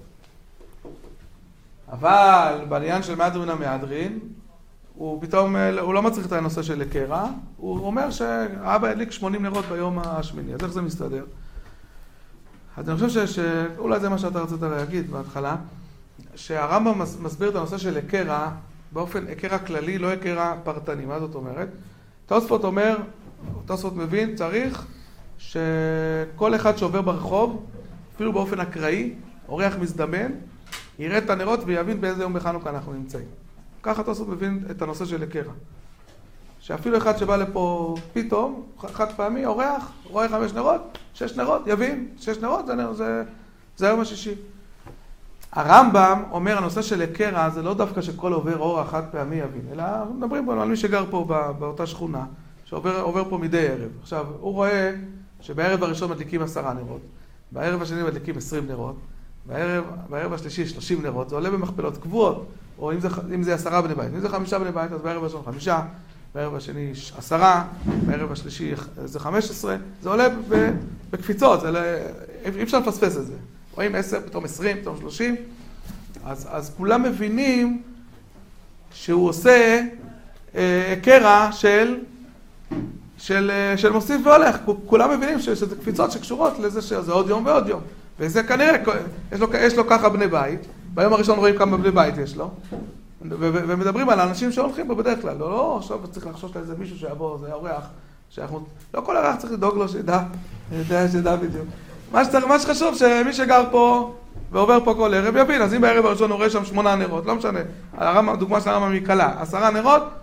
אבל בעניין של מהדרין המהדרין, הוא פתאום, הוא לא מצריך את הנושא של קרע, הוא אומר שהאבא ידליק שמונים נרות ביום השמיני. אז איך זה מסתדר? אז אני חושב שאולי זה מה שאתה רצית להגיד בהתחלה, שהרמב"ם מסביר את הנושא של קרע באופן קרע כללי, לא קרע פרטני. מה זאת אומרת? תוספות אומר, תוספות מבין, צריך שכל אחד שעובר ברחוב, אפילו באופן אקראי, אורח מזדמן, יראה את הנרות ויבין באיזה יום בחנוכה אנחנו נמצאים. ככה תוספות מבין את הנושא של קרע. שאפילו אחד שבא לפה פתאום, חד פעמי, אורח, רואה חמש נרות, שש נרות, יבין, שש נרות, זה, זה, זה היום השישי. הרמב"ם אומר, הנושא של קרע זה לא דווקא שכל עובר אורח חד פעמי יבין, אלא מדברים פה על מי שגר פה באותה שכונה, שעובר עובר פה מדי ערב. עכשיו, הוא רואה שבערב הראשון מדליקים עשרה נרות, בערב השני מדליקים עשרים נרות, בערב, בערב השלישי שלושים נרות, זה עולה במכפלות קבועות, או אם זה, אם זה עשרה בני בית, אם זה חמישה בני בית, אז בערב הראשון חמישה, בערב השני עשרה, בערב השלישי זה חמש עשרה, זה עולה בקפיצות, זה לא, אי אפשר לפספס את זה. רואים עשר, פתאום עשרים, פתאום שלושים, אז, אז כולם מבינים שהוא עושה אה, קרע של, של, של מוסיף והולך. כולם מבינים שזה קפיצות שקשורות לזה שזה עוד יום ועוד יום. וזה כנראה, יש לו, יש לו ככה בני בית, ביום הראשון רואים כמה בני בית יש לו, ומדברים על האנשים שהולכים בו בדרך כלל, לא, לא, עכשיו צריך לחשוש לאיזה מישהו שיבוא, זה אורח, שאנחנו, לא כל אורח צריך לדאוג לו שידע, שידע, שידע בדיוק. מה שצריך, מה שחשוב שמי שגר פה ועובר פה כל ערב יבין, אז אם בערב הראשון הוא רואה שם שמונה נרות, לא משנה, הרמב"ם, דוגמה של הרמב"ם היא קלה, עשרה נרות,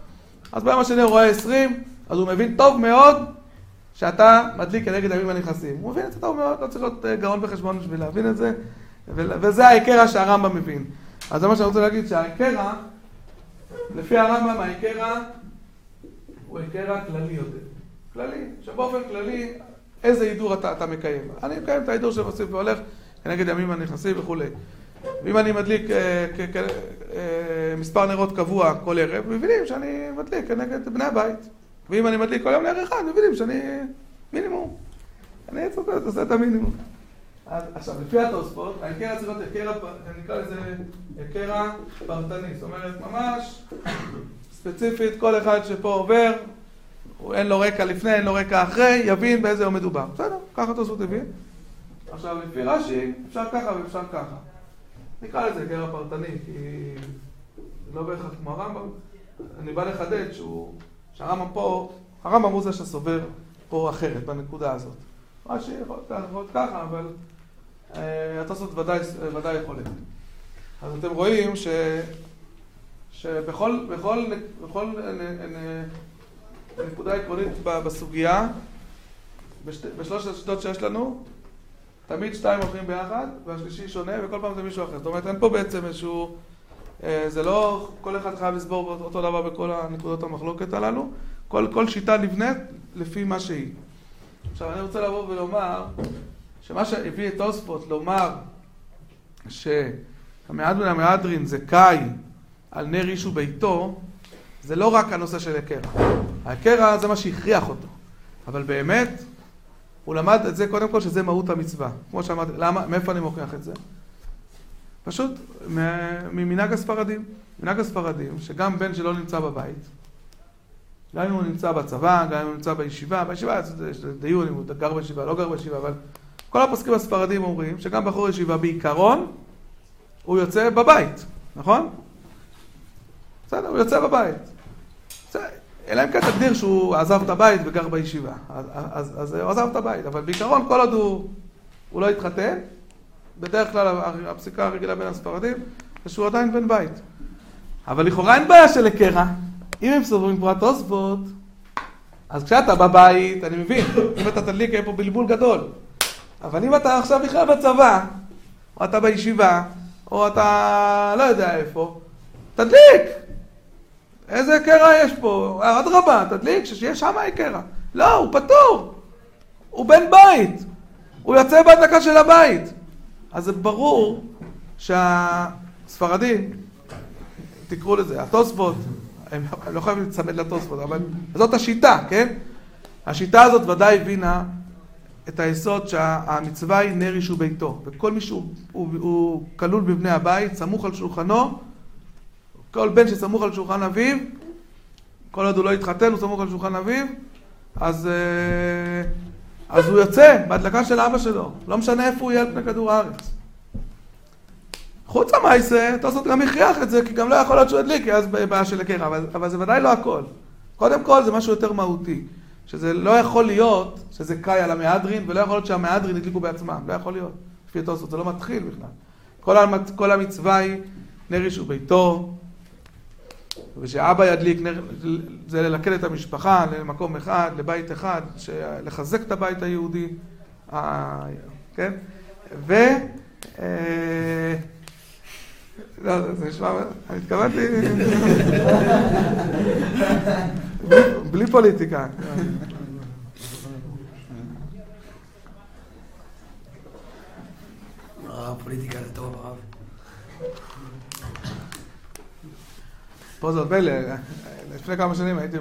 אז ביום השני הוא רואה עשרים, אז הוא מבין טוב מאוד שאתה מדליק כנגד הימים הנכנסים. הוא מבין את זה טוב מאוד, לא צריך להיות גאון בחשבון בשביל להבין את זה, וזה העיקר שהרמב"ם מבין. אז זה מה שאני רוצה להגיד, שהעיקר, לפי הרמב"ם, העיקר הוא העיקר כללי יותר. כללי, שבאופן כללי, איזה הידור אתה, אתה מקיים. אני מקיים את ההידור של מוסיף והולך כנגד הימים הנכנסים וכו'. ואם אני מדליק אה, כ- כ- אה, מספר נרות קבוע כל ערב, מבינים שאני מדליק כנגד בני הבית. ואם אני מדליק כל יום נר אחד, מבינים שאני מינימום. אני עושה את המינימום. אז, עכשיו, לפי התוספות, העיקר צריך להיות עיקר, נקרא לזה עיקר פרטני. זאת אומרת, ממש ספציפית, כל אחד שפה עובר, אין לו רקע לפני, אין לו רקע אחרי, יבין באיזה יום מדובר. בסדר, ככה תוספות הבין. עכשיו, לפי רש"י, אפשר ככה ואפשר ככה. נקרא לזה עיקר הפרטני, כי זה לא בהכרח כמו הרמב"ם. אני בא לחדד שהוא, שהרמב"ם פה, הרמב"ם הוא זה שסובר פה אחרת בנקודה הזאת. רש"י יכול להיות ככה, אבל התוספות ודאי, ודאי יכולת. אז אתם רואים ש, שבכל, בכל, בכל נקודה עקרונית בסוגיה, בשת, בשלוש השיטות שיש לנו, תמיד שתיים הולכים ביחד, והשלישי שונה, וכל פעם זה מישהו אחר. זאת אומרת, אין פה בעצם איזשהו, זה לא כל אחד חייב לסבור אותו דבר בכל הנקודות המחלוקת הללו, כל, כל שיטה נבנית לפי מה שהיא. עכשיו, אני רוצה לבוא ולומר, שמה שהביא את תוספות לומר שהמהדרין המהדרין זה קאי על נר איש וביתו, זה לא רק הנושא של הקרע. הקרע זה מה שהכריח אותו. אבל באמת, הוא למד את זה קודם כל שזה מהות המצווה. כמו שאמרתי, למה, מאיפה אני מוכיח את זה? פשוט ממנהג הספרדים. מנהג הספרדים, שגם בן שלא נמצא בבית, גם אם הוא נמצא בצבא, גם אם הוא נמצא בישיבה, בישיבה יש דיון אם הוא גר בישיבה, לא גר בישיבה, אבל כל הפוסקים הספרדים אומרים שגם בחור ישיבה בעיקרון, הוא יוצא בבית, נכון? בסדר, הוא יוצא בבית. אלא אם כן תגדיר שהוא עזב את הבית וגר בישיבה, אז, אז, אז הוא עזב את הבית, אבל בעיקרון כל עוד הוא, הוא לא התחתן, בדרך כלל הפסיקה הרגילה בין הספרדים, זה שהוא עדיין בן בית. אבל לכאורה אין בעיה של הקרע. אם הם סוברים פרט תוספות, אז כשאתה בבית, אני מבין, אם אתה תדליק, יהיה פה בלבול גדול. אבל אם אתה עכשיו בכלל בצבא, או אתה בישיבה, או אתה לא יודע איפה, תדליק! איזה קרע יש פה? אדרבה, תדליק, שיש שם קרע. לא, הוא פטור. הוא בן בית. הוא יוצא בהדלקה של הבית. אז זה ברור שהספרדים, תקראו לזה, התוספות, הם לא חייבים לצמד לתוספות, אבל זאת השיטה, כן? השיטה הזאת ודאי הבינה את היסוד שהמצווה היא נר איש וביתו. וכל מי שהוא הוא, הוא כלול בבני הבית, סמוך על שולחנו, כל בן שסמוך על שולחן אביו, כל עוד הוא לא יתחתן, הוא סמוך על שולחן אביו, אז, אז הוא יוצא בהדלקה של אבא שלו. לא משנה איפה הוא יהיה על פני כדור הארץ. חוץ המעשה, תוספות גם הכריח את זה, כי גם לא יכול להיות שהוא ידליק, כי אז בעיה של הקרע, אבל, אבל זה ודאי לא הכל. קודם כל זה משהו יותר מהותי, שזה לא יכול להיות שזה קאי על המהדרין, ולא יכול להיות שהמהדרין ידליקו בעצמם, לא יכול להיות. לפי תוספות, זה לא מתחיל בכלל. כל, המצ... כל המצווה היא נר איש וביתו, ושאבא ידליק, נר... זה ללכד את המשפחה למקום אחד, לבית אחד, לחזק את הבית היהודי, ה... כן? ו... לא, זה נשמע, אני התכוונתי, בלי פוליטיקה. הרב, פוליטיקה זה טוב, הרב. פה זאת מילא, לפני כמה שנים הייתי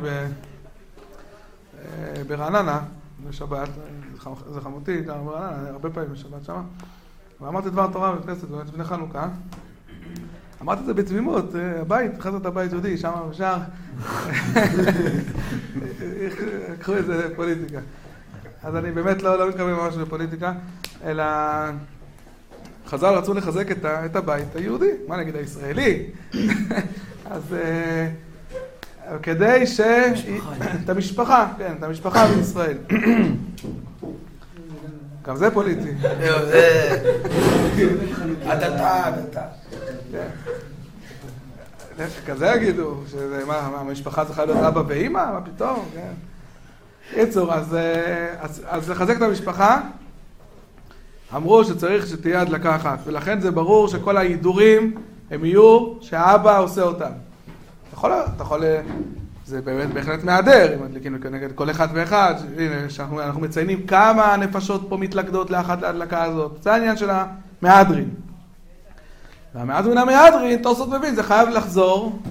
ברעננה, בשבת, זה חמותי, גם ברעננה, הרבה פעמים בשבת שמה, ואמרתי דבר תורה בכנסת, לפני חנוכה, אמרתי את זה בתמימות, הבית, חזרת הבית יהודי, שם ושאר, קחו את זה לפוליטיקה. אז אני באמת לא, לא מתכוון ממש לפוליטיקה, אלא חז"ל רצו לחזק את, את הבית היהודי, מה נגיד הישראלי? אז כדי ש... את המשפחה, כן, את המשפחה בישראל. גם זה פוליטי. הדתה, הדתה. כזה יגידו, שמה, המשפחה צריכה להיות אבא ואמא? מה פתאום? כן. קיצור, אז, אז, אז לחזק את המשפחה, אמרו שצריך שתהיה הדלקה אחת, ולכן זה ברור שכל ההידורים הם יהיו שהאבא עושה אותם. אתה יכול, אתה יכול, זה באמת בהחלט מהדר, אם מדליקים נגד כל אחד ואחד, הנה, שאנחנו, אנחנו מציינים כמה נפשות פה מתלכדות לאחת להדלקה הזאת, זה העניין של המהדרין. והמהדרין המהדרין, תוספות מבין, זה חייב לחזור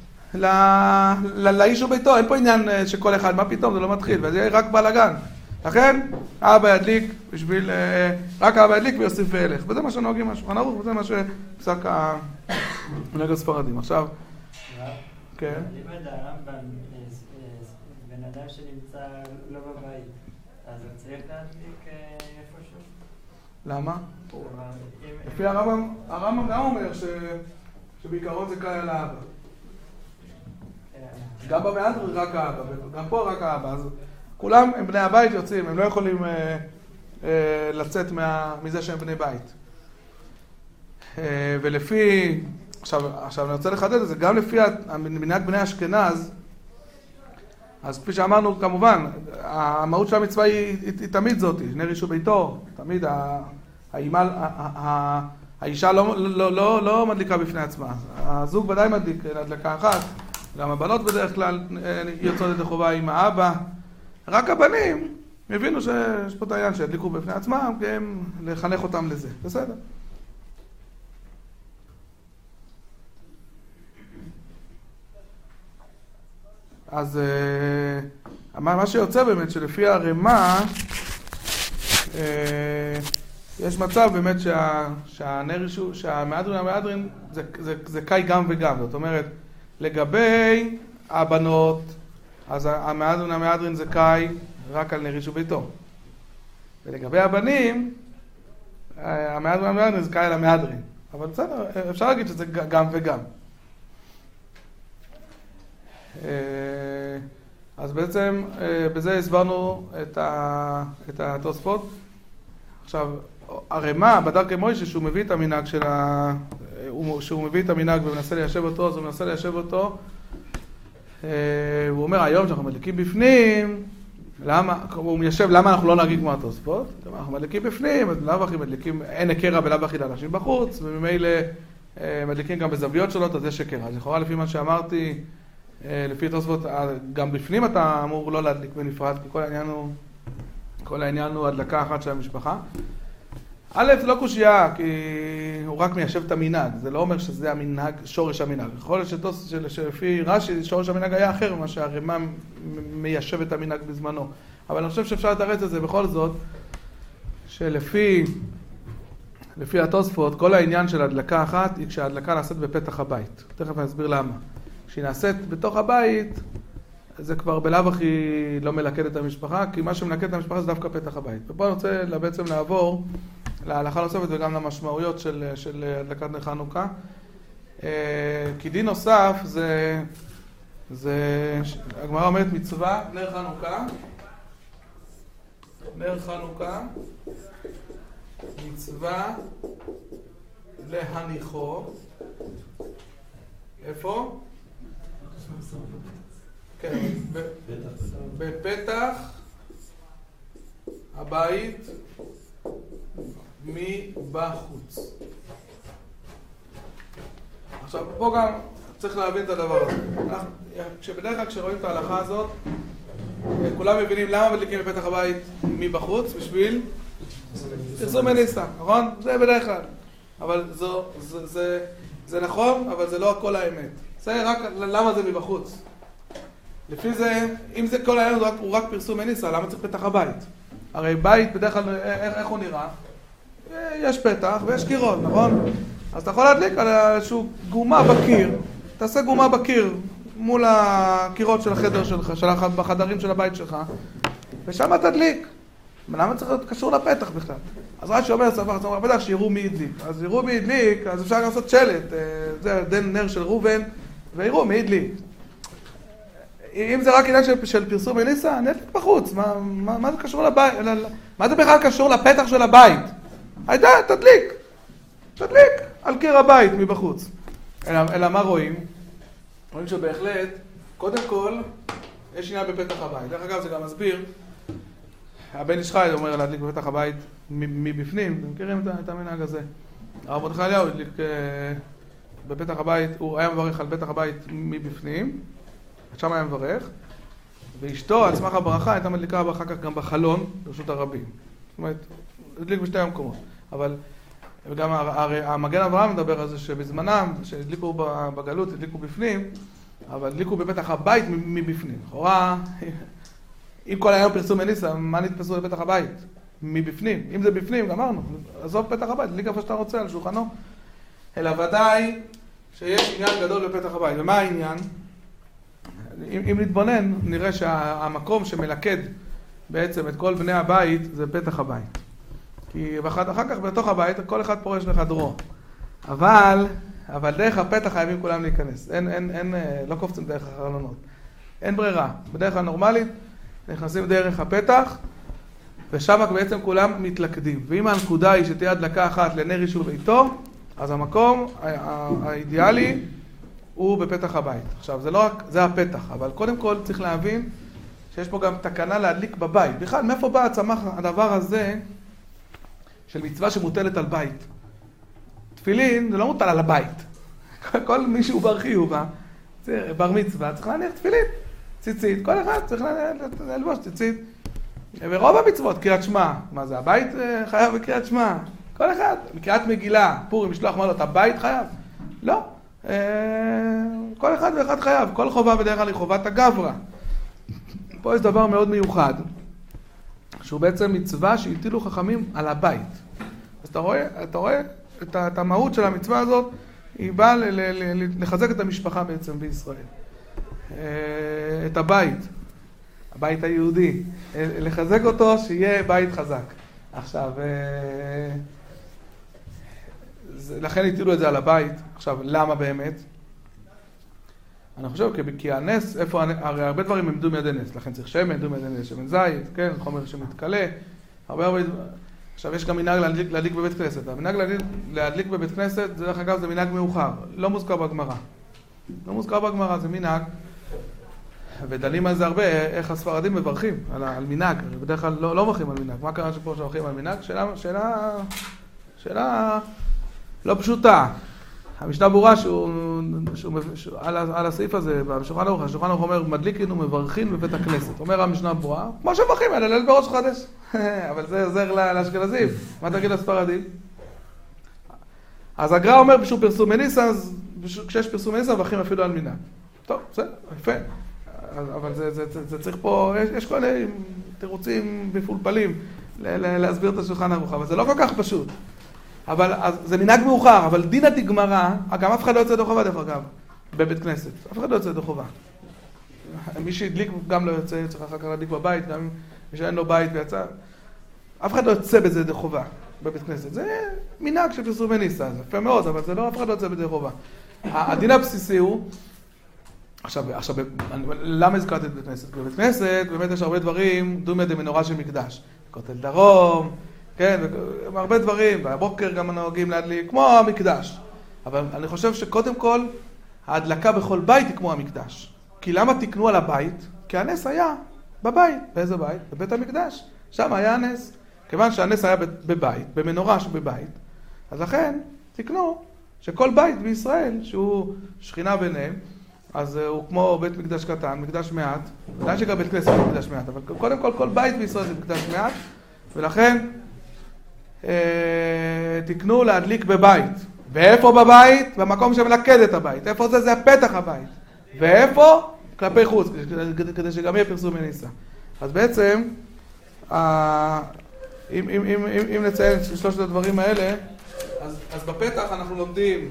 לאיש וביתו, אין פה עניין שכל אחד, מה פתאום, זה לא מתחיל, וזה יהיה רק בלגן. לכן, אבא ידליק בשביל, רק אבא ידליק ויוסיף וילך. וזה מה שנוהגים השולחן ערוך, וזה מה שפסק המנהג הספרדים. עכשיו, כן. לימד הרמב"ם, בן אדם שנמצא לא בבית, אז הוא צריך להדליק איפשהו? למה? לפי הרמב"ם, הרמב"ם גם אומר שבעיקרון זה קל על האבא. גם במהדרין רק האבא, גם פה רק האבא. אז כולם הם בני הבית יוצאים, הם לא יכולים אה, אה, לצאת מה, מזה שהם בני בית. אה, ולפי, עכשיו, עכשיו אני רוצה לחדד את זה, גם לפי מנהג בני אשכנז, אז כפי שאמרנו כמובן, המהות של המצווה היא, היא, היא תמיד זאת, נר איש וביתו, תמיד האימה, האישה לא, לא, לא, לא מדליקה בפני עצמה, הזוג ודאי מדליק להדלקה אחת, גם הבנות בדרך כלל יוצאות את החובה עם האבא, רק הבנים הבינו שיש פה את העניין שידליקו בפני עצמם, כי הם לחנך אותם לזה. בסדר. אז מה שיוצא באמת שלפי הרמה, יש מצב באמת שהנר, שהמהדרין המהדרין זה, זה, זה קי גם וגם. זאת אומרת, לגבי הבנות, אז המהדרין המהדרין זה קי רק על נר איש וביתו. ולגבי הבנים, המהדרין המהדרין זה קי על המהדרין. אבל בסדר, אפשר להגיד שזה גם וגם. אז בעצם בזה הסברנו את התוספות. עכשיו, הרמה בדרכי מוישה שהוא מביא את המנהג של ה... שהוא מביא את המנהג ומנסה ליישב אותו, אז הוא מנסה ליישב אותו. הוא אומר, היום שאנחנו מדליקים בפנים, למה, הוא מיישב למה אנחנו לא נהגים כמו התוספות, אנחנו מדליקים בפנים, אז לאו הכי מדליקים, אין הקרע ולאו הכי לאנשים בחוץ, וממילא מדליקים גם בזוויות שונות, אז יש הקרע. אז לכאורה לפי מה שאמרתי, לפי תוספות, גם בפנים אתה אמור לא להדליק בנפרד, כי כל העניין הוא, כל העניין הוא הדלקה אחת של המשפחה. א', זה לא קושייה, כי הוא רק מיישב את המנהג, זה לא אומר שזה המנהג, שורש המנהג. יכול להיות שלפי רש"י, שורש המנהג היה אחר ממה שהרמה מיישב את המנהג בזמנו. אבל אני חושב שאפשר לתרץ את זה בכל זאת, שלפי לפי התוספות, כל העניין של הדלקה אחת היא כשההדלקה נעשית בפתח הבית. תכף אני אסביר למה. כשהיא נעשית בתוך הבית, זה כבר בלאו הכי לא מלכד את המשפחה, כי מה שמלכד את המשפחה זה דווקא פתח הבית. ופה אני רוצה בעצם לעבור להלכה נוספת וגם למשמעויות של, של הדלקת נר חנוכה. כי דין נוסף זה, זה, הגמרא אומרת מצווה, נר חנוכה, נר חנוכה, מצווה להניחו, איפה? כן, בפתח הבית מבחוץ. עכשיו, פה גם צריך להבין את הדבר הזה. כשבדרך כלל כשרואים את ההלכה הזאת, כולם מבינים למה מדליקים בפתח הבית מבחוץ, בשביל פרסום מניסה, נכון? זה בדרך כלל. אבל זו, זה, זה, זה נכון, אבל זה לא הכל האמת. זה רק, למה זה מבחוץ? לפי זה, אם זה כל העניין הוא רק פרסום מניסה, למה צריך פתח הבית? הרי בית בדרך כלל, איך, איך הוא נראה? יש פתח ויש קירות, נכון? אז אתה יכול להדליק על איזשהו גומה בקיר, תעשה גומה בקיר מול הקירות של החדר שלך, של החדרים של הבית שלך, ושם תדליק. למה צריך להיות קשור לפתח בכלל? אז רש"י אומר, ספר חצור לפתח, שיראו מי הדליק. אז יראו מי הדליק, אז אפשר לעשות שלט, זה דן נר של ראובן, ויראו מי הדליק. אם זה רק עניין של, של פרסום מניסה, נדליק בחוץ. מה, מה, מה זה קשור לבית? מה זה בכלל קשור לפתח של הבית? הייתה, תדליק. תדליק על קיר הבית מבחוץ. אלא, אלא מה רואים? רואים שבהחלט, קודם כל, יש עניין בפתח הבית. דרך אגב, זה גם מסביר, הבן איש חי אומר להדליק בפתח הבית מבפנים, אתם מכירים את המנהג הזה? הרב מרדכי אליהו הדליק בפתח הבית, הוא היה מברך על פתח הבית מבפנים, שם היה מברך, ואשתו, על סמך הברכה, הייתה מדליקה אחר כך גם בחלון, ברשות הרבים. זאת אומרת, הדליק בשתי המקומות. אבל גם המגן אברהם מדבר על זה שבזמנם, שהדליקו בגלות, הדליקו בפנים, אבל הדליקו בפתח הבית מבפנים. לכאורה, אם כל היום פרסום מניסה, מה נתפסו בפתח הבית? מבפנים. אם זה בפנים, גמרנו. עזוב פתח הבית, דליק איפה שאתה רוצה על שולחנו. אלא ודאי שיש עניין גדול בפתח הבית. ומה העניין? אם, אם נתבונן, נראה שהמקום שמלכד בעצם את כל בני הבית זה פתח הבית. כי אחר, אחר כך בתוך הבית כל אחד פורש לחדרו. אבל, אבל דרך הפתח חייבים כולם להיכנס. אין, אין, אין, לא קופצים דרך החלונות. אין ברירה. בדרך הנורמלית נכנסים דרך הפתח, ושם בעצם כולם מתלכדים. ואם הנקודה היא שתהיה הדלקה אחת לנר יישוב ביתו, אז המקום האידיאלי הוא בפתח הבית. עכשיו, זה לא רק, זה הפתח, אבל קודם כל צריך להבין שיש פה גם תקנה להדליק בבית. בכלל, מאיפה בא הצמח הדבר הזה של מצווה שמוטלת על בית? תפילין זה לא מוטל על הבית. כל מי שהוא בר חיובה, בר מצווה, צריך להניח תפילין. ציצית, כל אחד צריך ללבוש ציצית. ורוב המצוות, קריאת שמע, מה זה, הבית חייב בקריאת שמע. כל אחד, מקריאת מגילה, פורים, משלוח מעלות, הבית חייב? לא. כל אחד ואחד חייב, כל חובה בדרך כלל היא חובת הגברא. פה יש דבר מאוד מיוחד, שהוא בעצם מצווה שהטילו חכמים על הבית. אז אתה רואה, אתה רואה את, את המהות של המצווה הזאת, היא באה ל, ל, ל, לחזק את המשפחה בעצם בישראל. את הבית, הבית היהודי, לחזק אותו שיהיה בית חזק. עכשיו, לכן הטילו את זה על הבית. עכשיו, למה באמת? אני חושב, כי הנס, איפה, הרי הרבה דברים הם דו מידי נס, לכן צריך שמן, דו מידי נס, שמן זית, כן, חומר שמתקלה, הרבה הרבה... עכשיו, יש גם מנהג להדליק, להדליק בבית כנסת. המנהג להדליק, להדליק בבית כנסת, זה דרך אגב, זה מנהג מאוחר, לא מוזכר בגמרא. לא מוזכר בגמרא, זה מנהג, ודנים על זה הרבה, איך הספרדים מברכים על, על מנהג, בדרך כלל לא, לא מברכים על מנהג. מה קרה שפה שמברכים על מנהג? שאלה, שאלה, שאלה לא פשוטה. המשנה ברורה שהוא, שהוא, שהוא על, על הסעיף הזה, בשולחן ערוך, השולחן ערוך אומר, מדליקין ומברכין בבית הכנסת. אומר המשנה ברורה, כמו שמברכים, אלה ליל בראש חודש. אבל זה עוזר לאשכנזים. מה תגיד לספרדים? אז הגר"א אומר, בשביל פרסום מניסה, אז כשיש פרסום מניסה, מברכים אפילו על מנהג. טוב, בסדר, יפה. אבל זה, זה, זה, זה צריך פה, יש, יש כל מיני תירוצים בפולפלים להסביר את השולחן ערוך, אבל זה לא כל כך פשוט. אבל זה מנהג מאוחר, אבל דינא דגמרא, גם אף אחד לא יוצא ידי חובה דרך אגב, בבית כנסת. אף אחד לא יוצא ידי חובה. מי שהדליק גם לא יוצא, צריך אחר כך להדליק בבית, גם מי שאין לו בית ויצא. אף אחד לא יוצא בזה ידי חובה בבית כנסת. זה מנהג של פרסום מניסה, זה יפה מאוד, אבל זה לא, אף אחד לא יוצא בידי חובה. הדין הבסיסי הוא, עכשיו, עכשיו, למה הזכרתי את בית כנסת? בבית כנסת באמת יש הרבה דברים, דומיה דמנורה של מקדש. כותל דרום, כן, הרבה דברים, והבוקר גם נוהגים להדליק, כמו המקדש. אבל אני חושב שקודם כל, ההדלקה בכל בית היא כמו המקדש. כי למה תקנו על הבית? כי הנס היה בבית. באיזה בית? בבית המקדש. שם היה הנס. כיוון שהנס היה בבית, במנורה שבבית, אז לכן תקנו שכל בית בישראל, שהוא שכינה ביניהם, אז הוא כמו בית מקדש קטן, מקדש מעט, ודאי שגם בית כנסת הוא מקדש מעט, אבל קודם כל כל בית בישראל זה מקדש מעט, ולכן אה, תקנו להדליק בבית. ואיפה בבית? במקום שמלכד את הבית. איפה זה? זה הפתח הבית. ואיפה? כלפי חוץ, כדי, כדי שגם יהיה פרסום מניסה. אז בעצם, אה, אם, אם, אם, אם, אם נציין את שלושת הדברים האלה, אז, אז בפתח אנחנו לומדים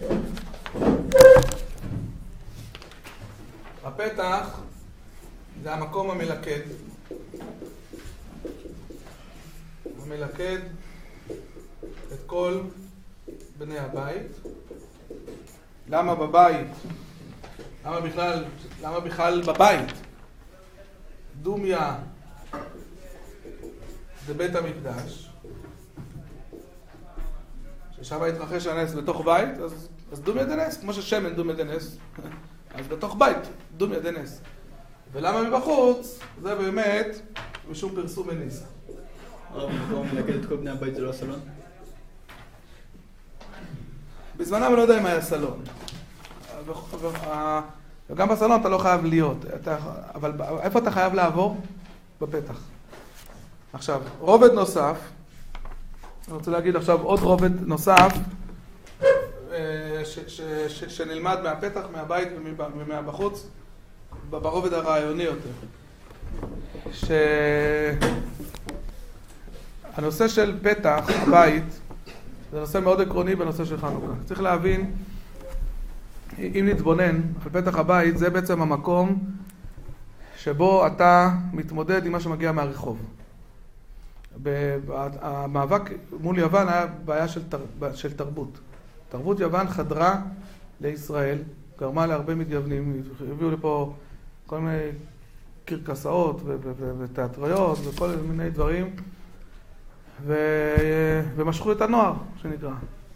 הפתח זה המקום המלכד, המלכד את כל בני הבית. למה בבית? למה בכלל, למה בכלל בבית? דומיה זה בית המקדש, ששם התרחש הנס בתוך בית, אז, אז דומיה דנס, כמו ששמן דומיה דנס. אז בתוך בית, דום ידי נס. ולמה מבחוץ? זה באמת משום פרסום בניסה. הרב, במקום להגיד את כל בני הבית זה לא הסלון? בזמנם אני לא יודע אם היה סלון. וגם בסלון אתה לא חייב להיות. אבל איפה אתה חייב לעבור? בפתח. עכשיו, רובד נוסף, אני רוצה להגיד עכשיו עוד רובד נוסף, ש, ש, ש, שנלמד מהפתח, מהבית ומהבחוץ, ברובד הרעיוני יותר. שהנושא של פתח, הבית, זה נושא מאוד עקרוני בנושא של חנוכה. צריך להבין, אם נתבונן על פתח הבית, זה בעצם המקום שבו אתה מתמודד עם מה שמגיע מהרחוב. המאבק מול יוון היה בעיה של, תר, של תרבות. תרבות יוון חדרה לישראל, גרמה להרבה מתייוונים, הביאו לפה כל מיני קרקסאות ותיאטריות וכל מיני דברים, ו... ומשכו את הנוער, שנקרא.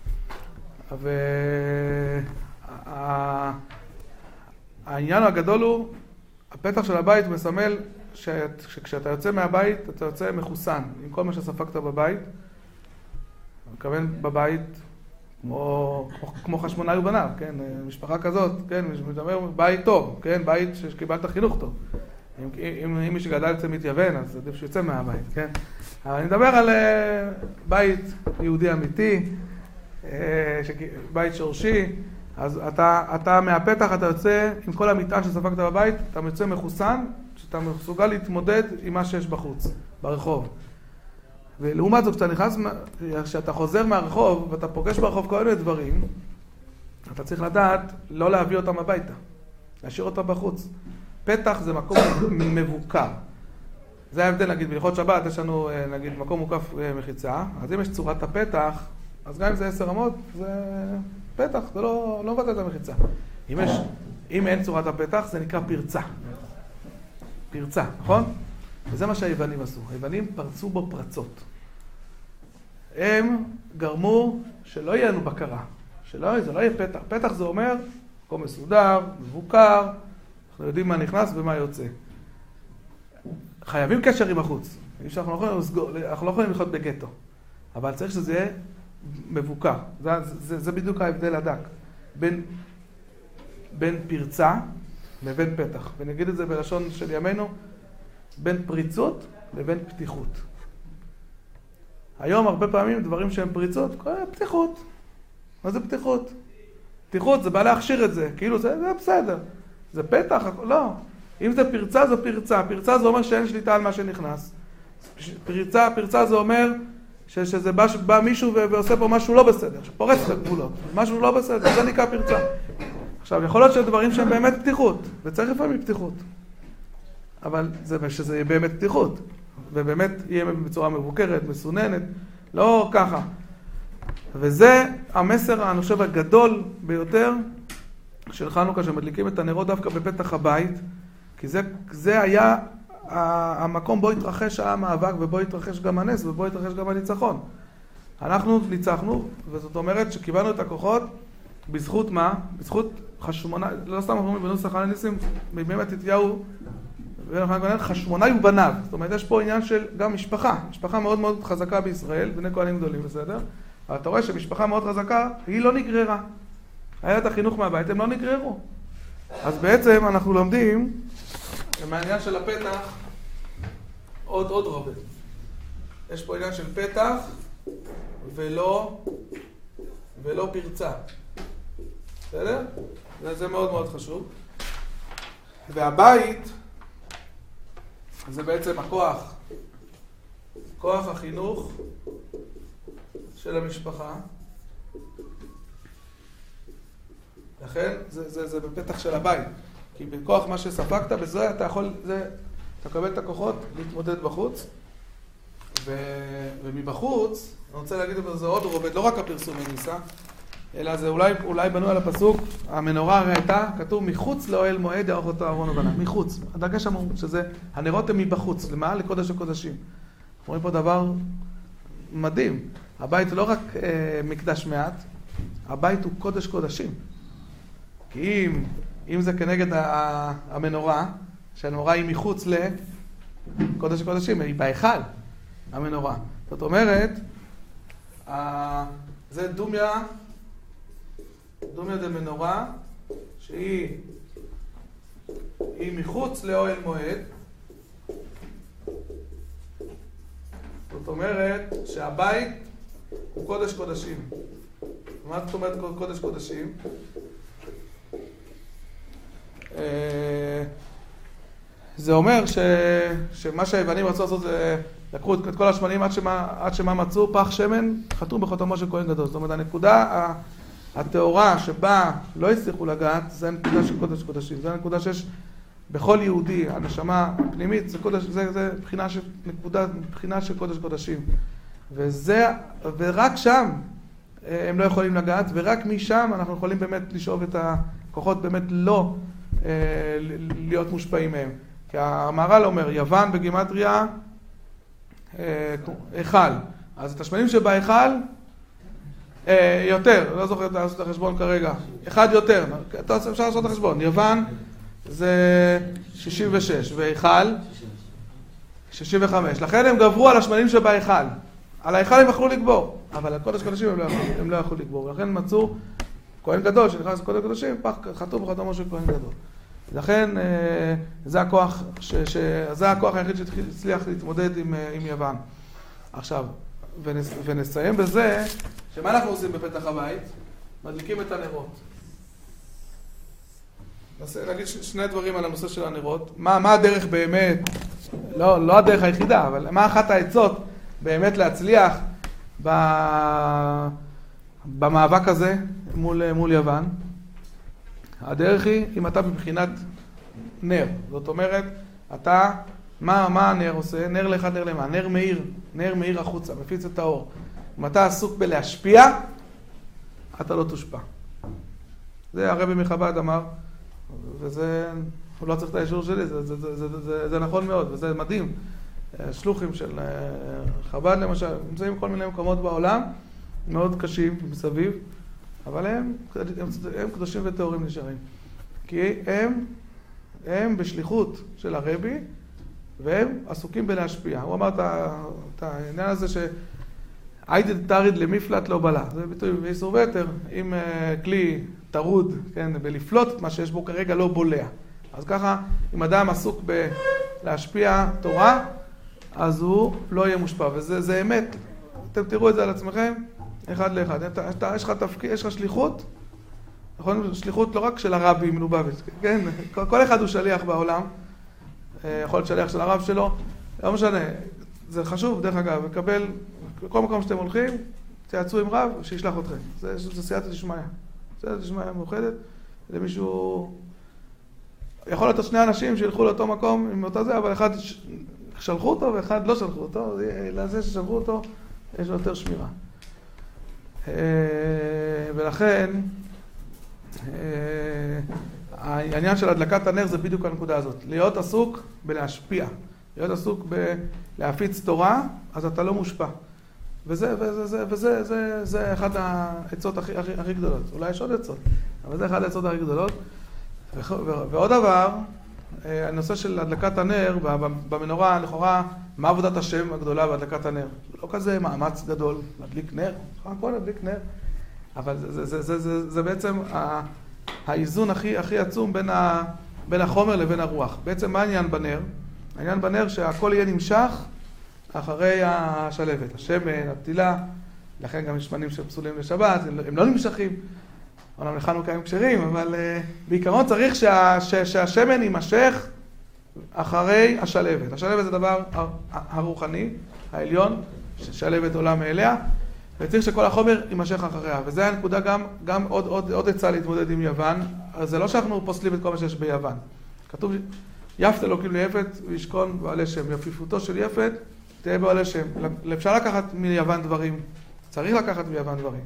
והעניין הגדול הוא, הפתח של הבית מסמל שכשאתה יוצא מהבית, אתה יוצא מחוסן עם כל מה שספקת בבית. אני מכוון בבית כמו, כמו, כמו חשמונאי ובניו, כן? משפחה כזאת, כן? מדבר בית טוב, כן? בית שקיבלת חינוך טוב. אם, אם, אם מי שגדל אצל מתייוון, אז עדיף שיוצא מהבית, כן? אבל אני מדבר על uh, בית יהודי אמיתי, uh, בית שורשי, אז אתה, אתה מהפתח, אתה יוצא עם כל המטען שספקת בבית, אתה יוצא מחוסן, שאתה מסוגל להתמודד עם מה שיש בחוץ, ברחוב. ולעומת זאת, כשאתה נכנס, כשאתה חוזר מהרחוב, ואתה פוגש ברחוב כל מיני דברים, אתה צריך לדעת לא להביא אותם הביתה, להשאיר אותם בחוץ. פתח זה מקום מבוקר. זה ההבדל, נגיד, בהלכות שבת, יש לנו, נגיד, מקום מוקף מחיצה, אז אם יש צורת הפתח, אז גם אם זה עשר אמות, זה פתח, זה לא, לא מבטא את המחיצה. אם יש, אם אין צורת הפתח, זה נקרא פרצה. פרצה, נכון? וזה מה שהיוונים עשו. היוונים פרצו בו פרצות. הם גרמו שלא יהיה לנו בקרה. שלא, זה לא יהיה פתח. פתח זה אומר, מקום מסודר, מבוקר, אנחנו יודעים מה נכנס ומה יוצא. חייבים קשר עם החוץ. אנחנו לא יכולים, אנחנו לא יכולים לחיות בגטו. אבל צריך שזה יהיה מבוקר. זה, זה, זה בדיוק ההבדל הדק. בין, בין פרצה לבין פתח. ונגיד את זה בלשון של ימינו, בין פריצות לבין פתיחות. היום הרבה פעמים דברים שהם פריצות, פתיחות. מה זה פתיחות? פתיחות זה בא להכשיר את זה, כאילו זה, זה בסדר. זה פתח, לא. אם זה פרצה, זה פרצה. פרצה זה אומר שאין שליטה על מה שנכנס. פרצה, פרצה זה אומר ש, שזה בא, בא מישהו ועושה פה משהו לא בסדר, שפורץ את הגבולות. משהו לא בסדר, זה נקרא פרצה. עכשיו, יכול להיות שדברים שהם באמת פתיחות, וצריך לפעמים פתיחות. אבל זה שזה יהיה באמת פתיחות, ובאמת יהיה בצורה מבוקרת, מסוננת, לא ככה. וזה המסר, אני חושב, הגדול ביותר של חנוכה, שמדליקים את הנרות דווקא בפתח הבית, כי זה, זה היה המקום בו התרחש המאבק, ובו התרחש גם הנס, ובו התרחש גם הניצחון. אנחנו ניצחנו, וזאת אומרת שקיבלנו את הכוחות בזכות מה? בזכות חשמונאי, לא סתם אנחנו אומרים בנוסח על הניסים, בימי מתתיהו, חשמונאי ובניו. זאת אומרת, יש פה עניין של גם משפחה, משפחה מאוד מאוד חזקה בישראל, בני כהנים גדולים, בסדר? אבל אתה רואה שמשפחה מאוד חזקה, היא לא נגררה. היה את החינוך מהבית, הם לא נגררו. אז בעצם אנחנו לומדים, מהעניין של הפתח, עוד עוד רובד. יש פה עניין של פתח, ולא, ולא פרצה. בסדר? זה מאוד מאוד חשוב. והבית, זה בעצם הכוח, כוח החינוך של המשפחה. לכן זה, זה, זה בפתח של הבית. כי בכוח מה שספקת, בזה אתה יכול, זה, אתה קבל את הכוחות להתמודד בחוץ. ו, ומבחוץ, אני רוצה להגיד את זה עוד רובד, לא רק הפרסום מניסה, אלא זה אולי, אולי בנו על הפסוק, המנורה הרי הייתה, כתוב מחוץ לאוהל מועד יערוך אותו אהרון ובניו, מחוץ. הדגש אמרו שזה, הנרות הם מבחוץ, למעלה לקודש הקודשים. אנחנו רואים פה דבר מדהים. הבית הוא לא רק אה, מקדש מעט, הבית הוא קודש קודשים. כי אם אם זה כנגד המנורה, שהמנורה היא מחוץ לקודש הקודשים, היא בהיכל, המנורה. זאת אומרת, זה דומיה, דומיה זה מנורה, שהיא היא מחוץ לאוהל מועד. זאת אומרת שהבית הוא קודש קודשים. מה זאת אומרת קודש קודשים? זה אומר ש... שמה שהיוונים רצו לעשות זה לקחו את כל השמנים עד שמה, עד שמה מצאו פח שמן חתום בחותמו של כהן גדול. זאת אומרת, הנקודה הטהורה שבה לא הצליחו לגעת, זה הנקודה של קודש קודשים. זה הנקודה שיש בכל יהודי, הנשמה הפנימית, זה קודש, זה, זה בחינה של נקודה, בחינה של קודש קודשים. וזה, ורק שם הם לא יכולים לגעת, ורק משם אנחנו יכולים באמת לשאוב את הכוחות, באמת לא להיות מושפעים מהם. כי המהר"ל אומר, יוון בגימטריה היכל. אז את השמנים שבהיכל יותר, לא זוכר לעשות את החשבון כרגע, אחד יותר, אפשר לעשות את החשבון. יוון זה שישים ושש, והיכל שישים וחמש. לכן הם גברו על השמנים שבהיכל. על ההיכל הם יכלו לגבור, אבל על קודש קודשים הם לא יכלו, הם לא יכלו לגבור. לכן מצאו כהן גדול שנכנס לקודש קודשים, פח חתום בחתומו של כהן גדול. לכן זה הכוח, ש, ש, זה הכוח היחיד שהצליח להתמודד עם, עם יוון. עכשיו, ונס, ונסיים בזה, שמה אנחנו עושים בפתח הבית? מדליקים את הנרות. נגיד שני דברים על הנושא של הנרות. מה, מה הדרך באמת, לא, לא הדרך היחידה, אבל מה אחת העצות באמת להצליח ב, במאבק הזה מול, מול יוון? הדרך היא, אם אתה בבחינת נר. זאת אומרת, אתה, מה, מה הנר עושה? נר לאחד, נר למה? נר מאיר, נר מאיר החוצה, מפיץ את האור. אם אתה עסוק בלהשפיע, אתה לא תושפע. זה הרבי מחב"ד אמר, וזה, הוא לא צריך את האישור שלי, זה, זה, זה, זה, זה, זה נכון מאוד, וזה מדהים. שלוחים של חב"ד למשל, נמצאים בכל מיני מקומות בעולם, מאוד קשים מסביב, אבל הם, הם, הם קדושים וטהורים נשארים. כי הם, הם בשליחות של הרבי, והם עסוקים בלהשפיע. הוא אמר את העניין הזה ש... הייתי תריד למפלט לא בלה. זה ביטוי באיסור ותר, אם כלי טרוד, כן, בלפלוט את מה שיש בו כרגע לא בולע. אז ככה, אם אדם עסוק בלהשפיע תורה, אז הוא לא יהיה מושפע. וזה זה אמת. אתם תראו את זה על עצמכם, אחד לאחד. אתה, אתה, יש לך תפקיד, יש לך שליחות, נכון? שליחות לא רק של הרבי מלובביץ', כן? כל, כל אחד הוא שליח בעולם. יכול להיות שליח של הרב שלו. לא משנה. זה חשוב, דרך אגב, לקבל, בכל מקום שאתם הולכים, תייעצו עם רב, שישלח אתכם. זה, זה סייעתא דשמיא. סייעתא דשמיא מאוחדת, למישהו... יכול להיות שני אנשים שילכו לאותו מקום עם אותו זה, אבל אחד שלחו אותו ואחד לא שלחו אותו, לזה ששלחו אותו, יש לו יותר שמירה. ולכן, העניין של הדלקת הנר זה בדיוק הנקודה הזאת. להיות עסוק בלהשפיע. להיות עסוק בלהפיץ תורה, אז אתה לא מושפע. וזה, וזה, וזה, וזה, זה, זה אחד העצות הכי, הכי, הכי גדולות. אולי יש עוד עצות, אבל זה אחד העצות הכי גדולות. ועוד דבר, הנושא של הדלקת הנר, במנורה, לכאורה, מה עבודת השם הגדולה בהדלקת הנר? לא כזה מאמץ גדול, להדליק נר, הכל להדליק נר. אבל זה, זה, זה, זה, זה בעצם האיזון הכי, הכי עצום בין, ה, בין החומר לבין הרוח. בעצם מה העניין בנר? העניין בנר שהכל יהיה נמשך אחרי השלבת, השמן, הפתילה, לכן גם יש שמנים שפסולים לשבת, הם לא נמשכים, אומנם לחנוכה הם כשרים, אבל uh, בעיקרון צריך שה, ש, שהשמן יימשך אחרי השלבת. השלבת זה דבר הרוחני, העליון, ששלבת עולה מאליה, וצריך שכל החומר יימשך אחריה, וזה הנקודה גם, גם עוד, עוד, עוד עצה להתמודד עם יוון, אז זה לא שאנחנו פוסלים את כל מה שיש ביוון. כתוב, יפת אלוקים ליפת וישכון בעלי שם, יפיפותו של יפת תהיה בעלי שם. אפשר לקחת מיוון דברים, צריך לקחת מיוון דברים.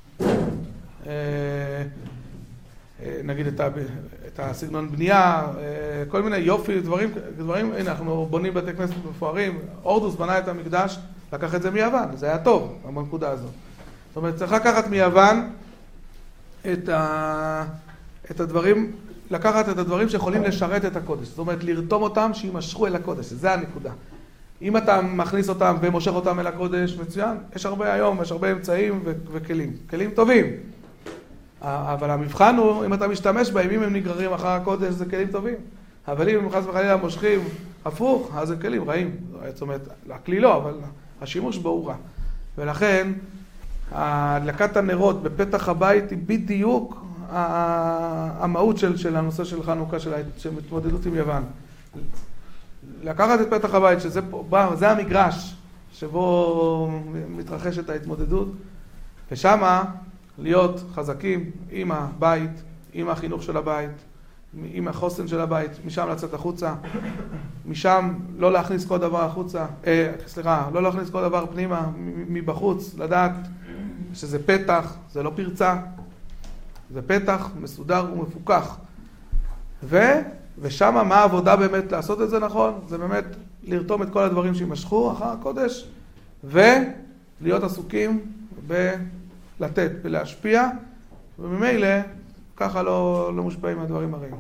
נגיד את הסגנון בנייה, כל מיני יופי, דברים, דברים, הנה אנחנו בונים בתי כנסת מפוארים, אורדוס בנה את המקדש, לקח את זה מיוון, זה היה טוב בנקודה הזאת. זאת אומרת, צריך לקחת מיוון את, ה, את הדברים לקחת את הדברים שיכולים לשרת את הקודש. זאת אומרת, לרתום אותם שימשכו אל הקודש. זה הנקודה. אם אתה מכניס אותם ומושך אותם אל הקודש, מצוין. יש הרבה היום, יש הרבה אמצעים ו- וכלים. כלים טובים. אבל המבחן הוא, אם אתה משתמש בהם, אם הם נגררים אחר הקודש, זה כלים טובים. אבל אם הם חס וחלילה מושכים הפוך, אז זה כלים רעים. זאת אומרת, הכלי לא, אבל השימוש בו הוא רע. ולכן, הדלקת הנרות בפתח הבית היא בדיוק המהות של, של הנושא של חנוכה, של ההתמודדות עם יוון. לקחת את פתח הבית, שזה פה, זה המגרש שבו מתרחשת ההתמודדות, ושמה להיות חזקים עם הבית, עם החינוך של הבית, עם החוסן של הבית, משם לצאת החוצה, משם לא להכניס כל דבר החוצה, אה, סליחה, לא להכניס כל דבר פנימה מבחוץ, לדעת שזה פתח, זה לא פרצה, זה פתח מסודר ומפוקח. ו, ושם מה העבודה באמת לעשות את זה נכון? זה באמת לרתום את כל הדברים שימשכו אחר הקודש, ולהיות עסוקים בלתת ולהשפיע, וממילא ככה לא, לא מושפעים מהדברים הרעים.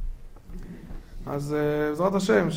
אז בעזרת השם, ש...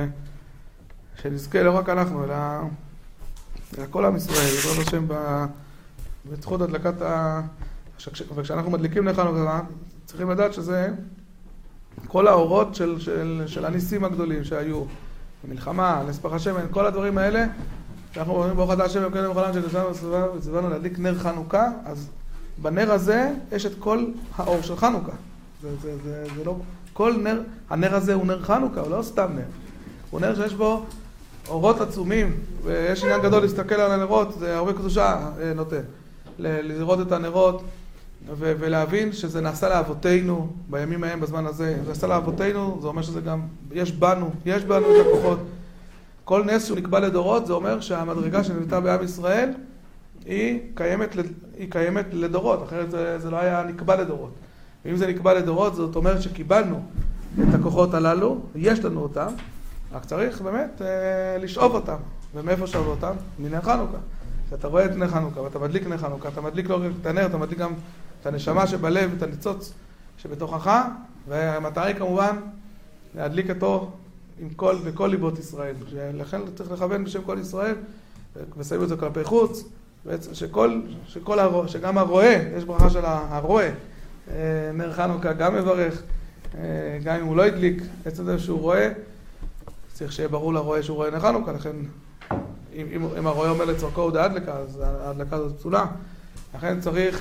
שנזכה לא רק אנחנו, אלא, אלא כל עם ישראל, בעזרת השם, בזכות הדלקת ה... וכשאנחנו מדליקים לחנוכה, צריכים לדעת שזה כל האורות של, של, של הניסים הגדולים שהיו, המלחמה, נס פך השמן, כל הדברים האלה, שאנחנו אומרים ברוך אתה השם אלוקינו מלך העולם שנתנו וצוונו להדליק נר חנוכה, אז בנר הזה יש את כל האור של חנוכה. זה, זה, זה, זה לא... כל נר, הנר הזה הוא נר חנוכה, הוא לא סתם נר. הוא נר שיש בו אורות עצומים, ויש עניין גדול להסתכל על הנרות, זה הרבה קדושה נותן. לראות את הנרות ו- ולהבין שזה נעשה לאבותינו בימים ההם בזמן הזה. זה נעשה לאבותינו, זה אומר שזה גם, יש בנו, יש בנו את הכוחות. כל נס שהוא נקבע לדורות, זה אומר שהמדרגה שנבנתה בעם ישראל, היא קיימת, היא קיימת לדורות, אחרת זה, זה לא היה נקבע לדורות. ואם זה נקבע לדורות, זאת אומרת שקיבלנו את הכוחות הללו, יש לנו אותם, רק צריך באמת אה, לשאוב אותם. ומאיפה שאוב אותם? מנר חנוכה. כשאתה רואה את נר חנוכה, ואתה מדליק נר חנוכה, אתה מדליק לא רק את הנר, אתה מדליק גם את הנשמה שבלב, את הניצוץ שבתוכך, והמטרה היא כמובן להדליק אותו עם כל, בכל ליבות ישראל. לכן צריך לכוון בשם כל ישראל, ושמים את זה כלפי חוץ, בעצם שכל, שכל הרו, שגם הרואה, יש ברכה של הרואה, נר חנוכה גם מברך, גם אם הוא לא הדליק, עצם זה שהוא רואה, צריך שיהיה ברור לרואה שהוא רואה נר חנוכה, לכן אם, אם, אם הרואה אומר לצורכו הוא דהדלקה, אז ההדלקה הזאת פסולה. לכן צריך...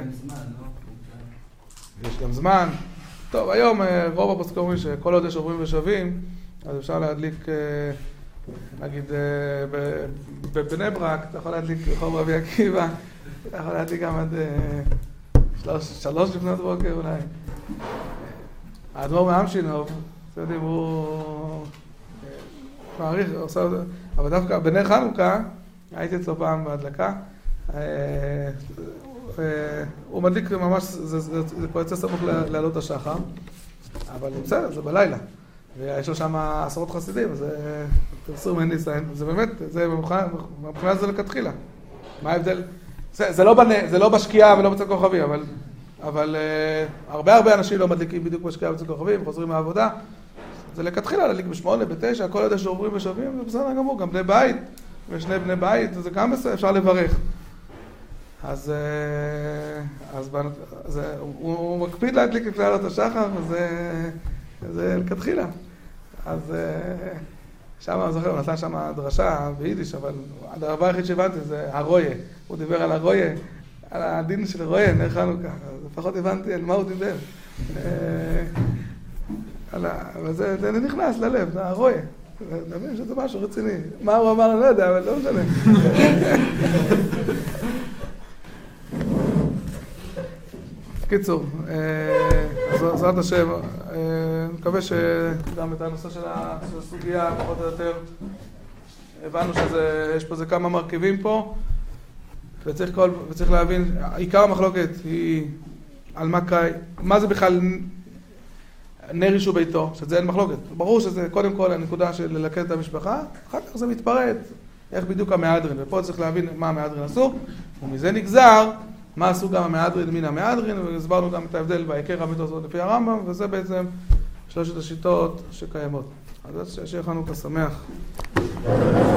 יש גם זמן. טוב, היום רוב הפוסקים אומרים שכל עוד יש עוברים ושבים, אז אפשר להדליק, נגיד, בבני ברק, אתה יכול להדליק רחוב רבי עקיבא, אתה יכול להדליק גם עד שלוש, שלוש לפנות בוקר אולי. האדמו"ר מאמשינוב, אתם יודעים, הוא מעריך, עושה... אבל דווקא בנר חנוכה, הייתי אצלו פעם בהדלקה, הוא מדליק ממש, זה כבר יוצא סמוך לעלות השחר, אבל בסדר, זה בלילה. ויש לו שם עשרות חסידים, זה פרסום אין ניסיון, זה באמת, זה מבחינה זה לכתחילה. מה ההבדל? זה לא בשקיעה ולא בצל כוכבים, אבל הרבה הרבה אנשים לא מדליקים בדיוק בשקיעה ובצל כוכבים, חוזרים מהעבודה. זה לכתחילה, להדליק בשמונה, בתשע, כל עד שעוברים ושבים, זה בסדר גמור, גם בני בית, ושני בני בית, זה גם בסדר, אפשר לברך. אז, אז, אז הוא, הוא מקפיד להדליק לפני עלות השחר, וזה זה לכתחילה. אז שם, אני זוכר, הוא נתן שם דרשה ביידיש, אבל הדבר היחיד שהבנתי זה הרויה. הוא דיבר על הרויה, על הדין של הרויה, נר חנוכה. אז לפחות הבנתי על מה הוא דיבר. אבל זה, זה נכנס ללב, זה הרויה. נבין שזה משהו רציני. מה הוא אמר, אני לא יודע, אבל לא משנה. קיצור, אז בעזרת השם, אני מקווה שגם את הנושא של הסוגיה, פחות או יותר, הבנו שיש פה זה כמה מרכיבים פה, וצריך, כל, וצריך להבין, עיקר המחלוקת היא על מה קרה, מה זה בכלל נר יישוב ביתו, שזה אין מחלוקת. ברור שזה קודם כל הנקודה של ללכד את המשפחה, אחר כך זה מתפרט, איך בדיוק המהדרין, ופה צריך להבין מה המהדרין עשו, ומזה נגזר, מה עשו גם המהדרין מן המהדרין, והסברנו גם את ההבדל בעיקר המיתוספות לפי הרמב"ם, וזה בעצם שלושת השיטות שקיימות. אז שיהיה חנוכה שמח.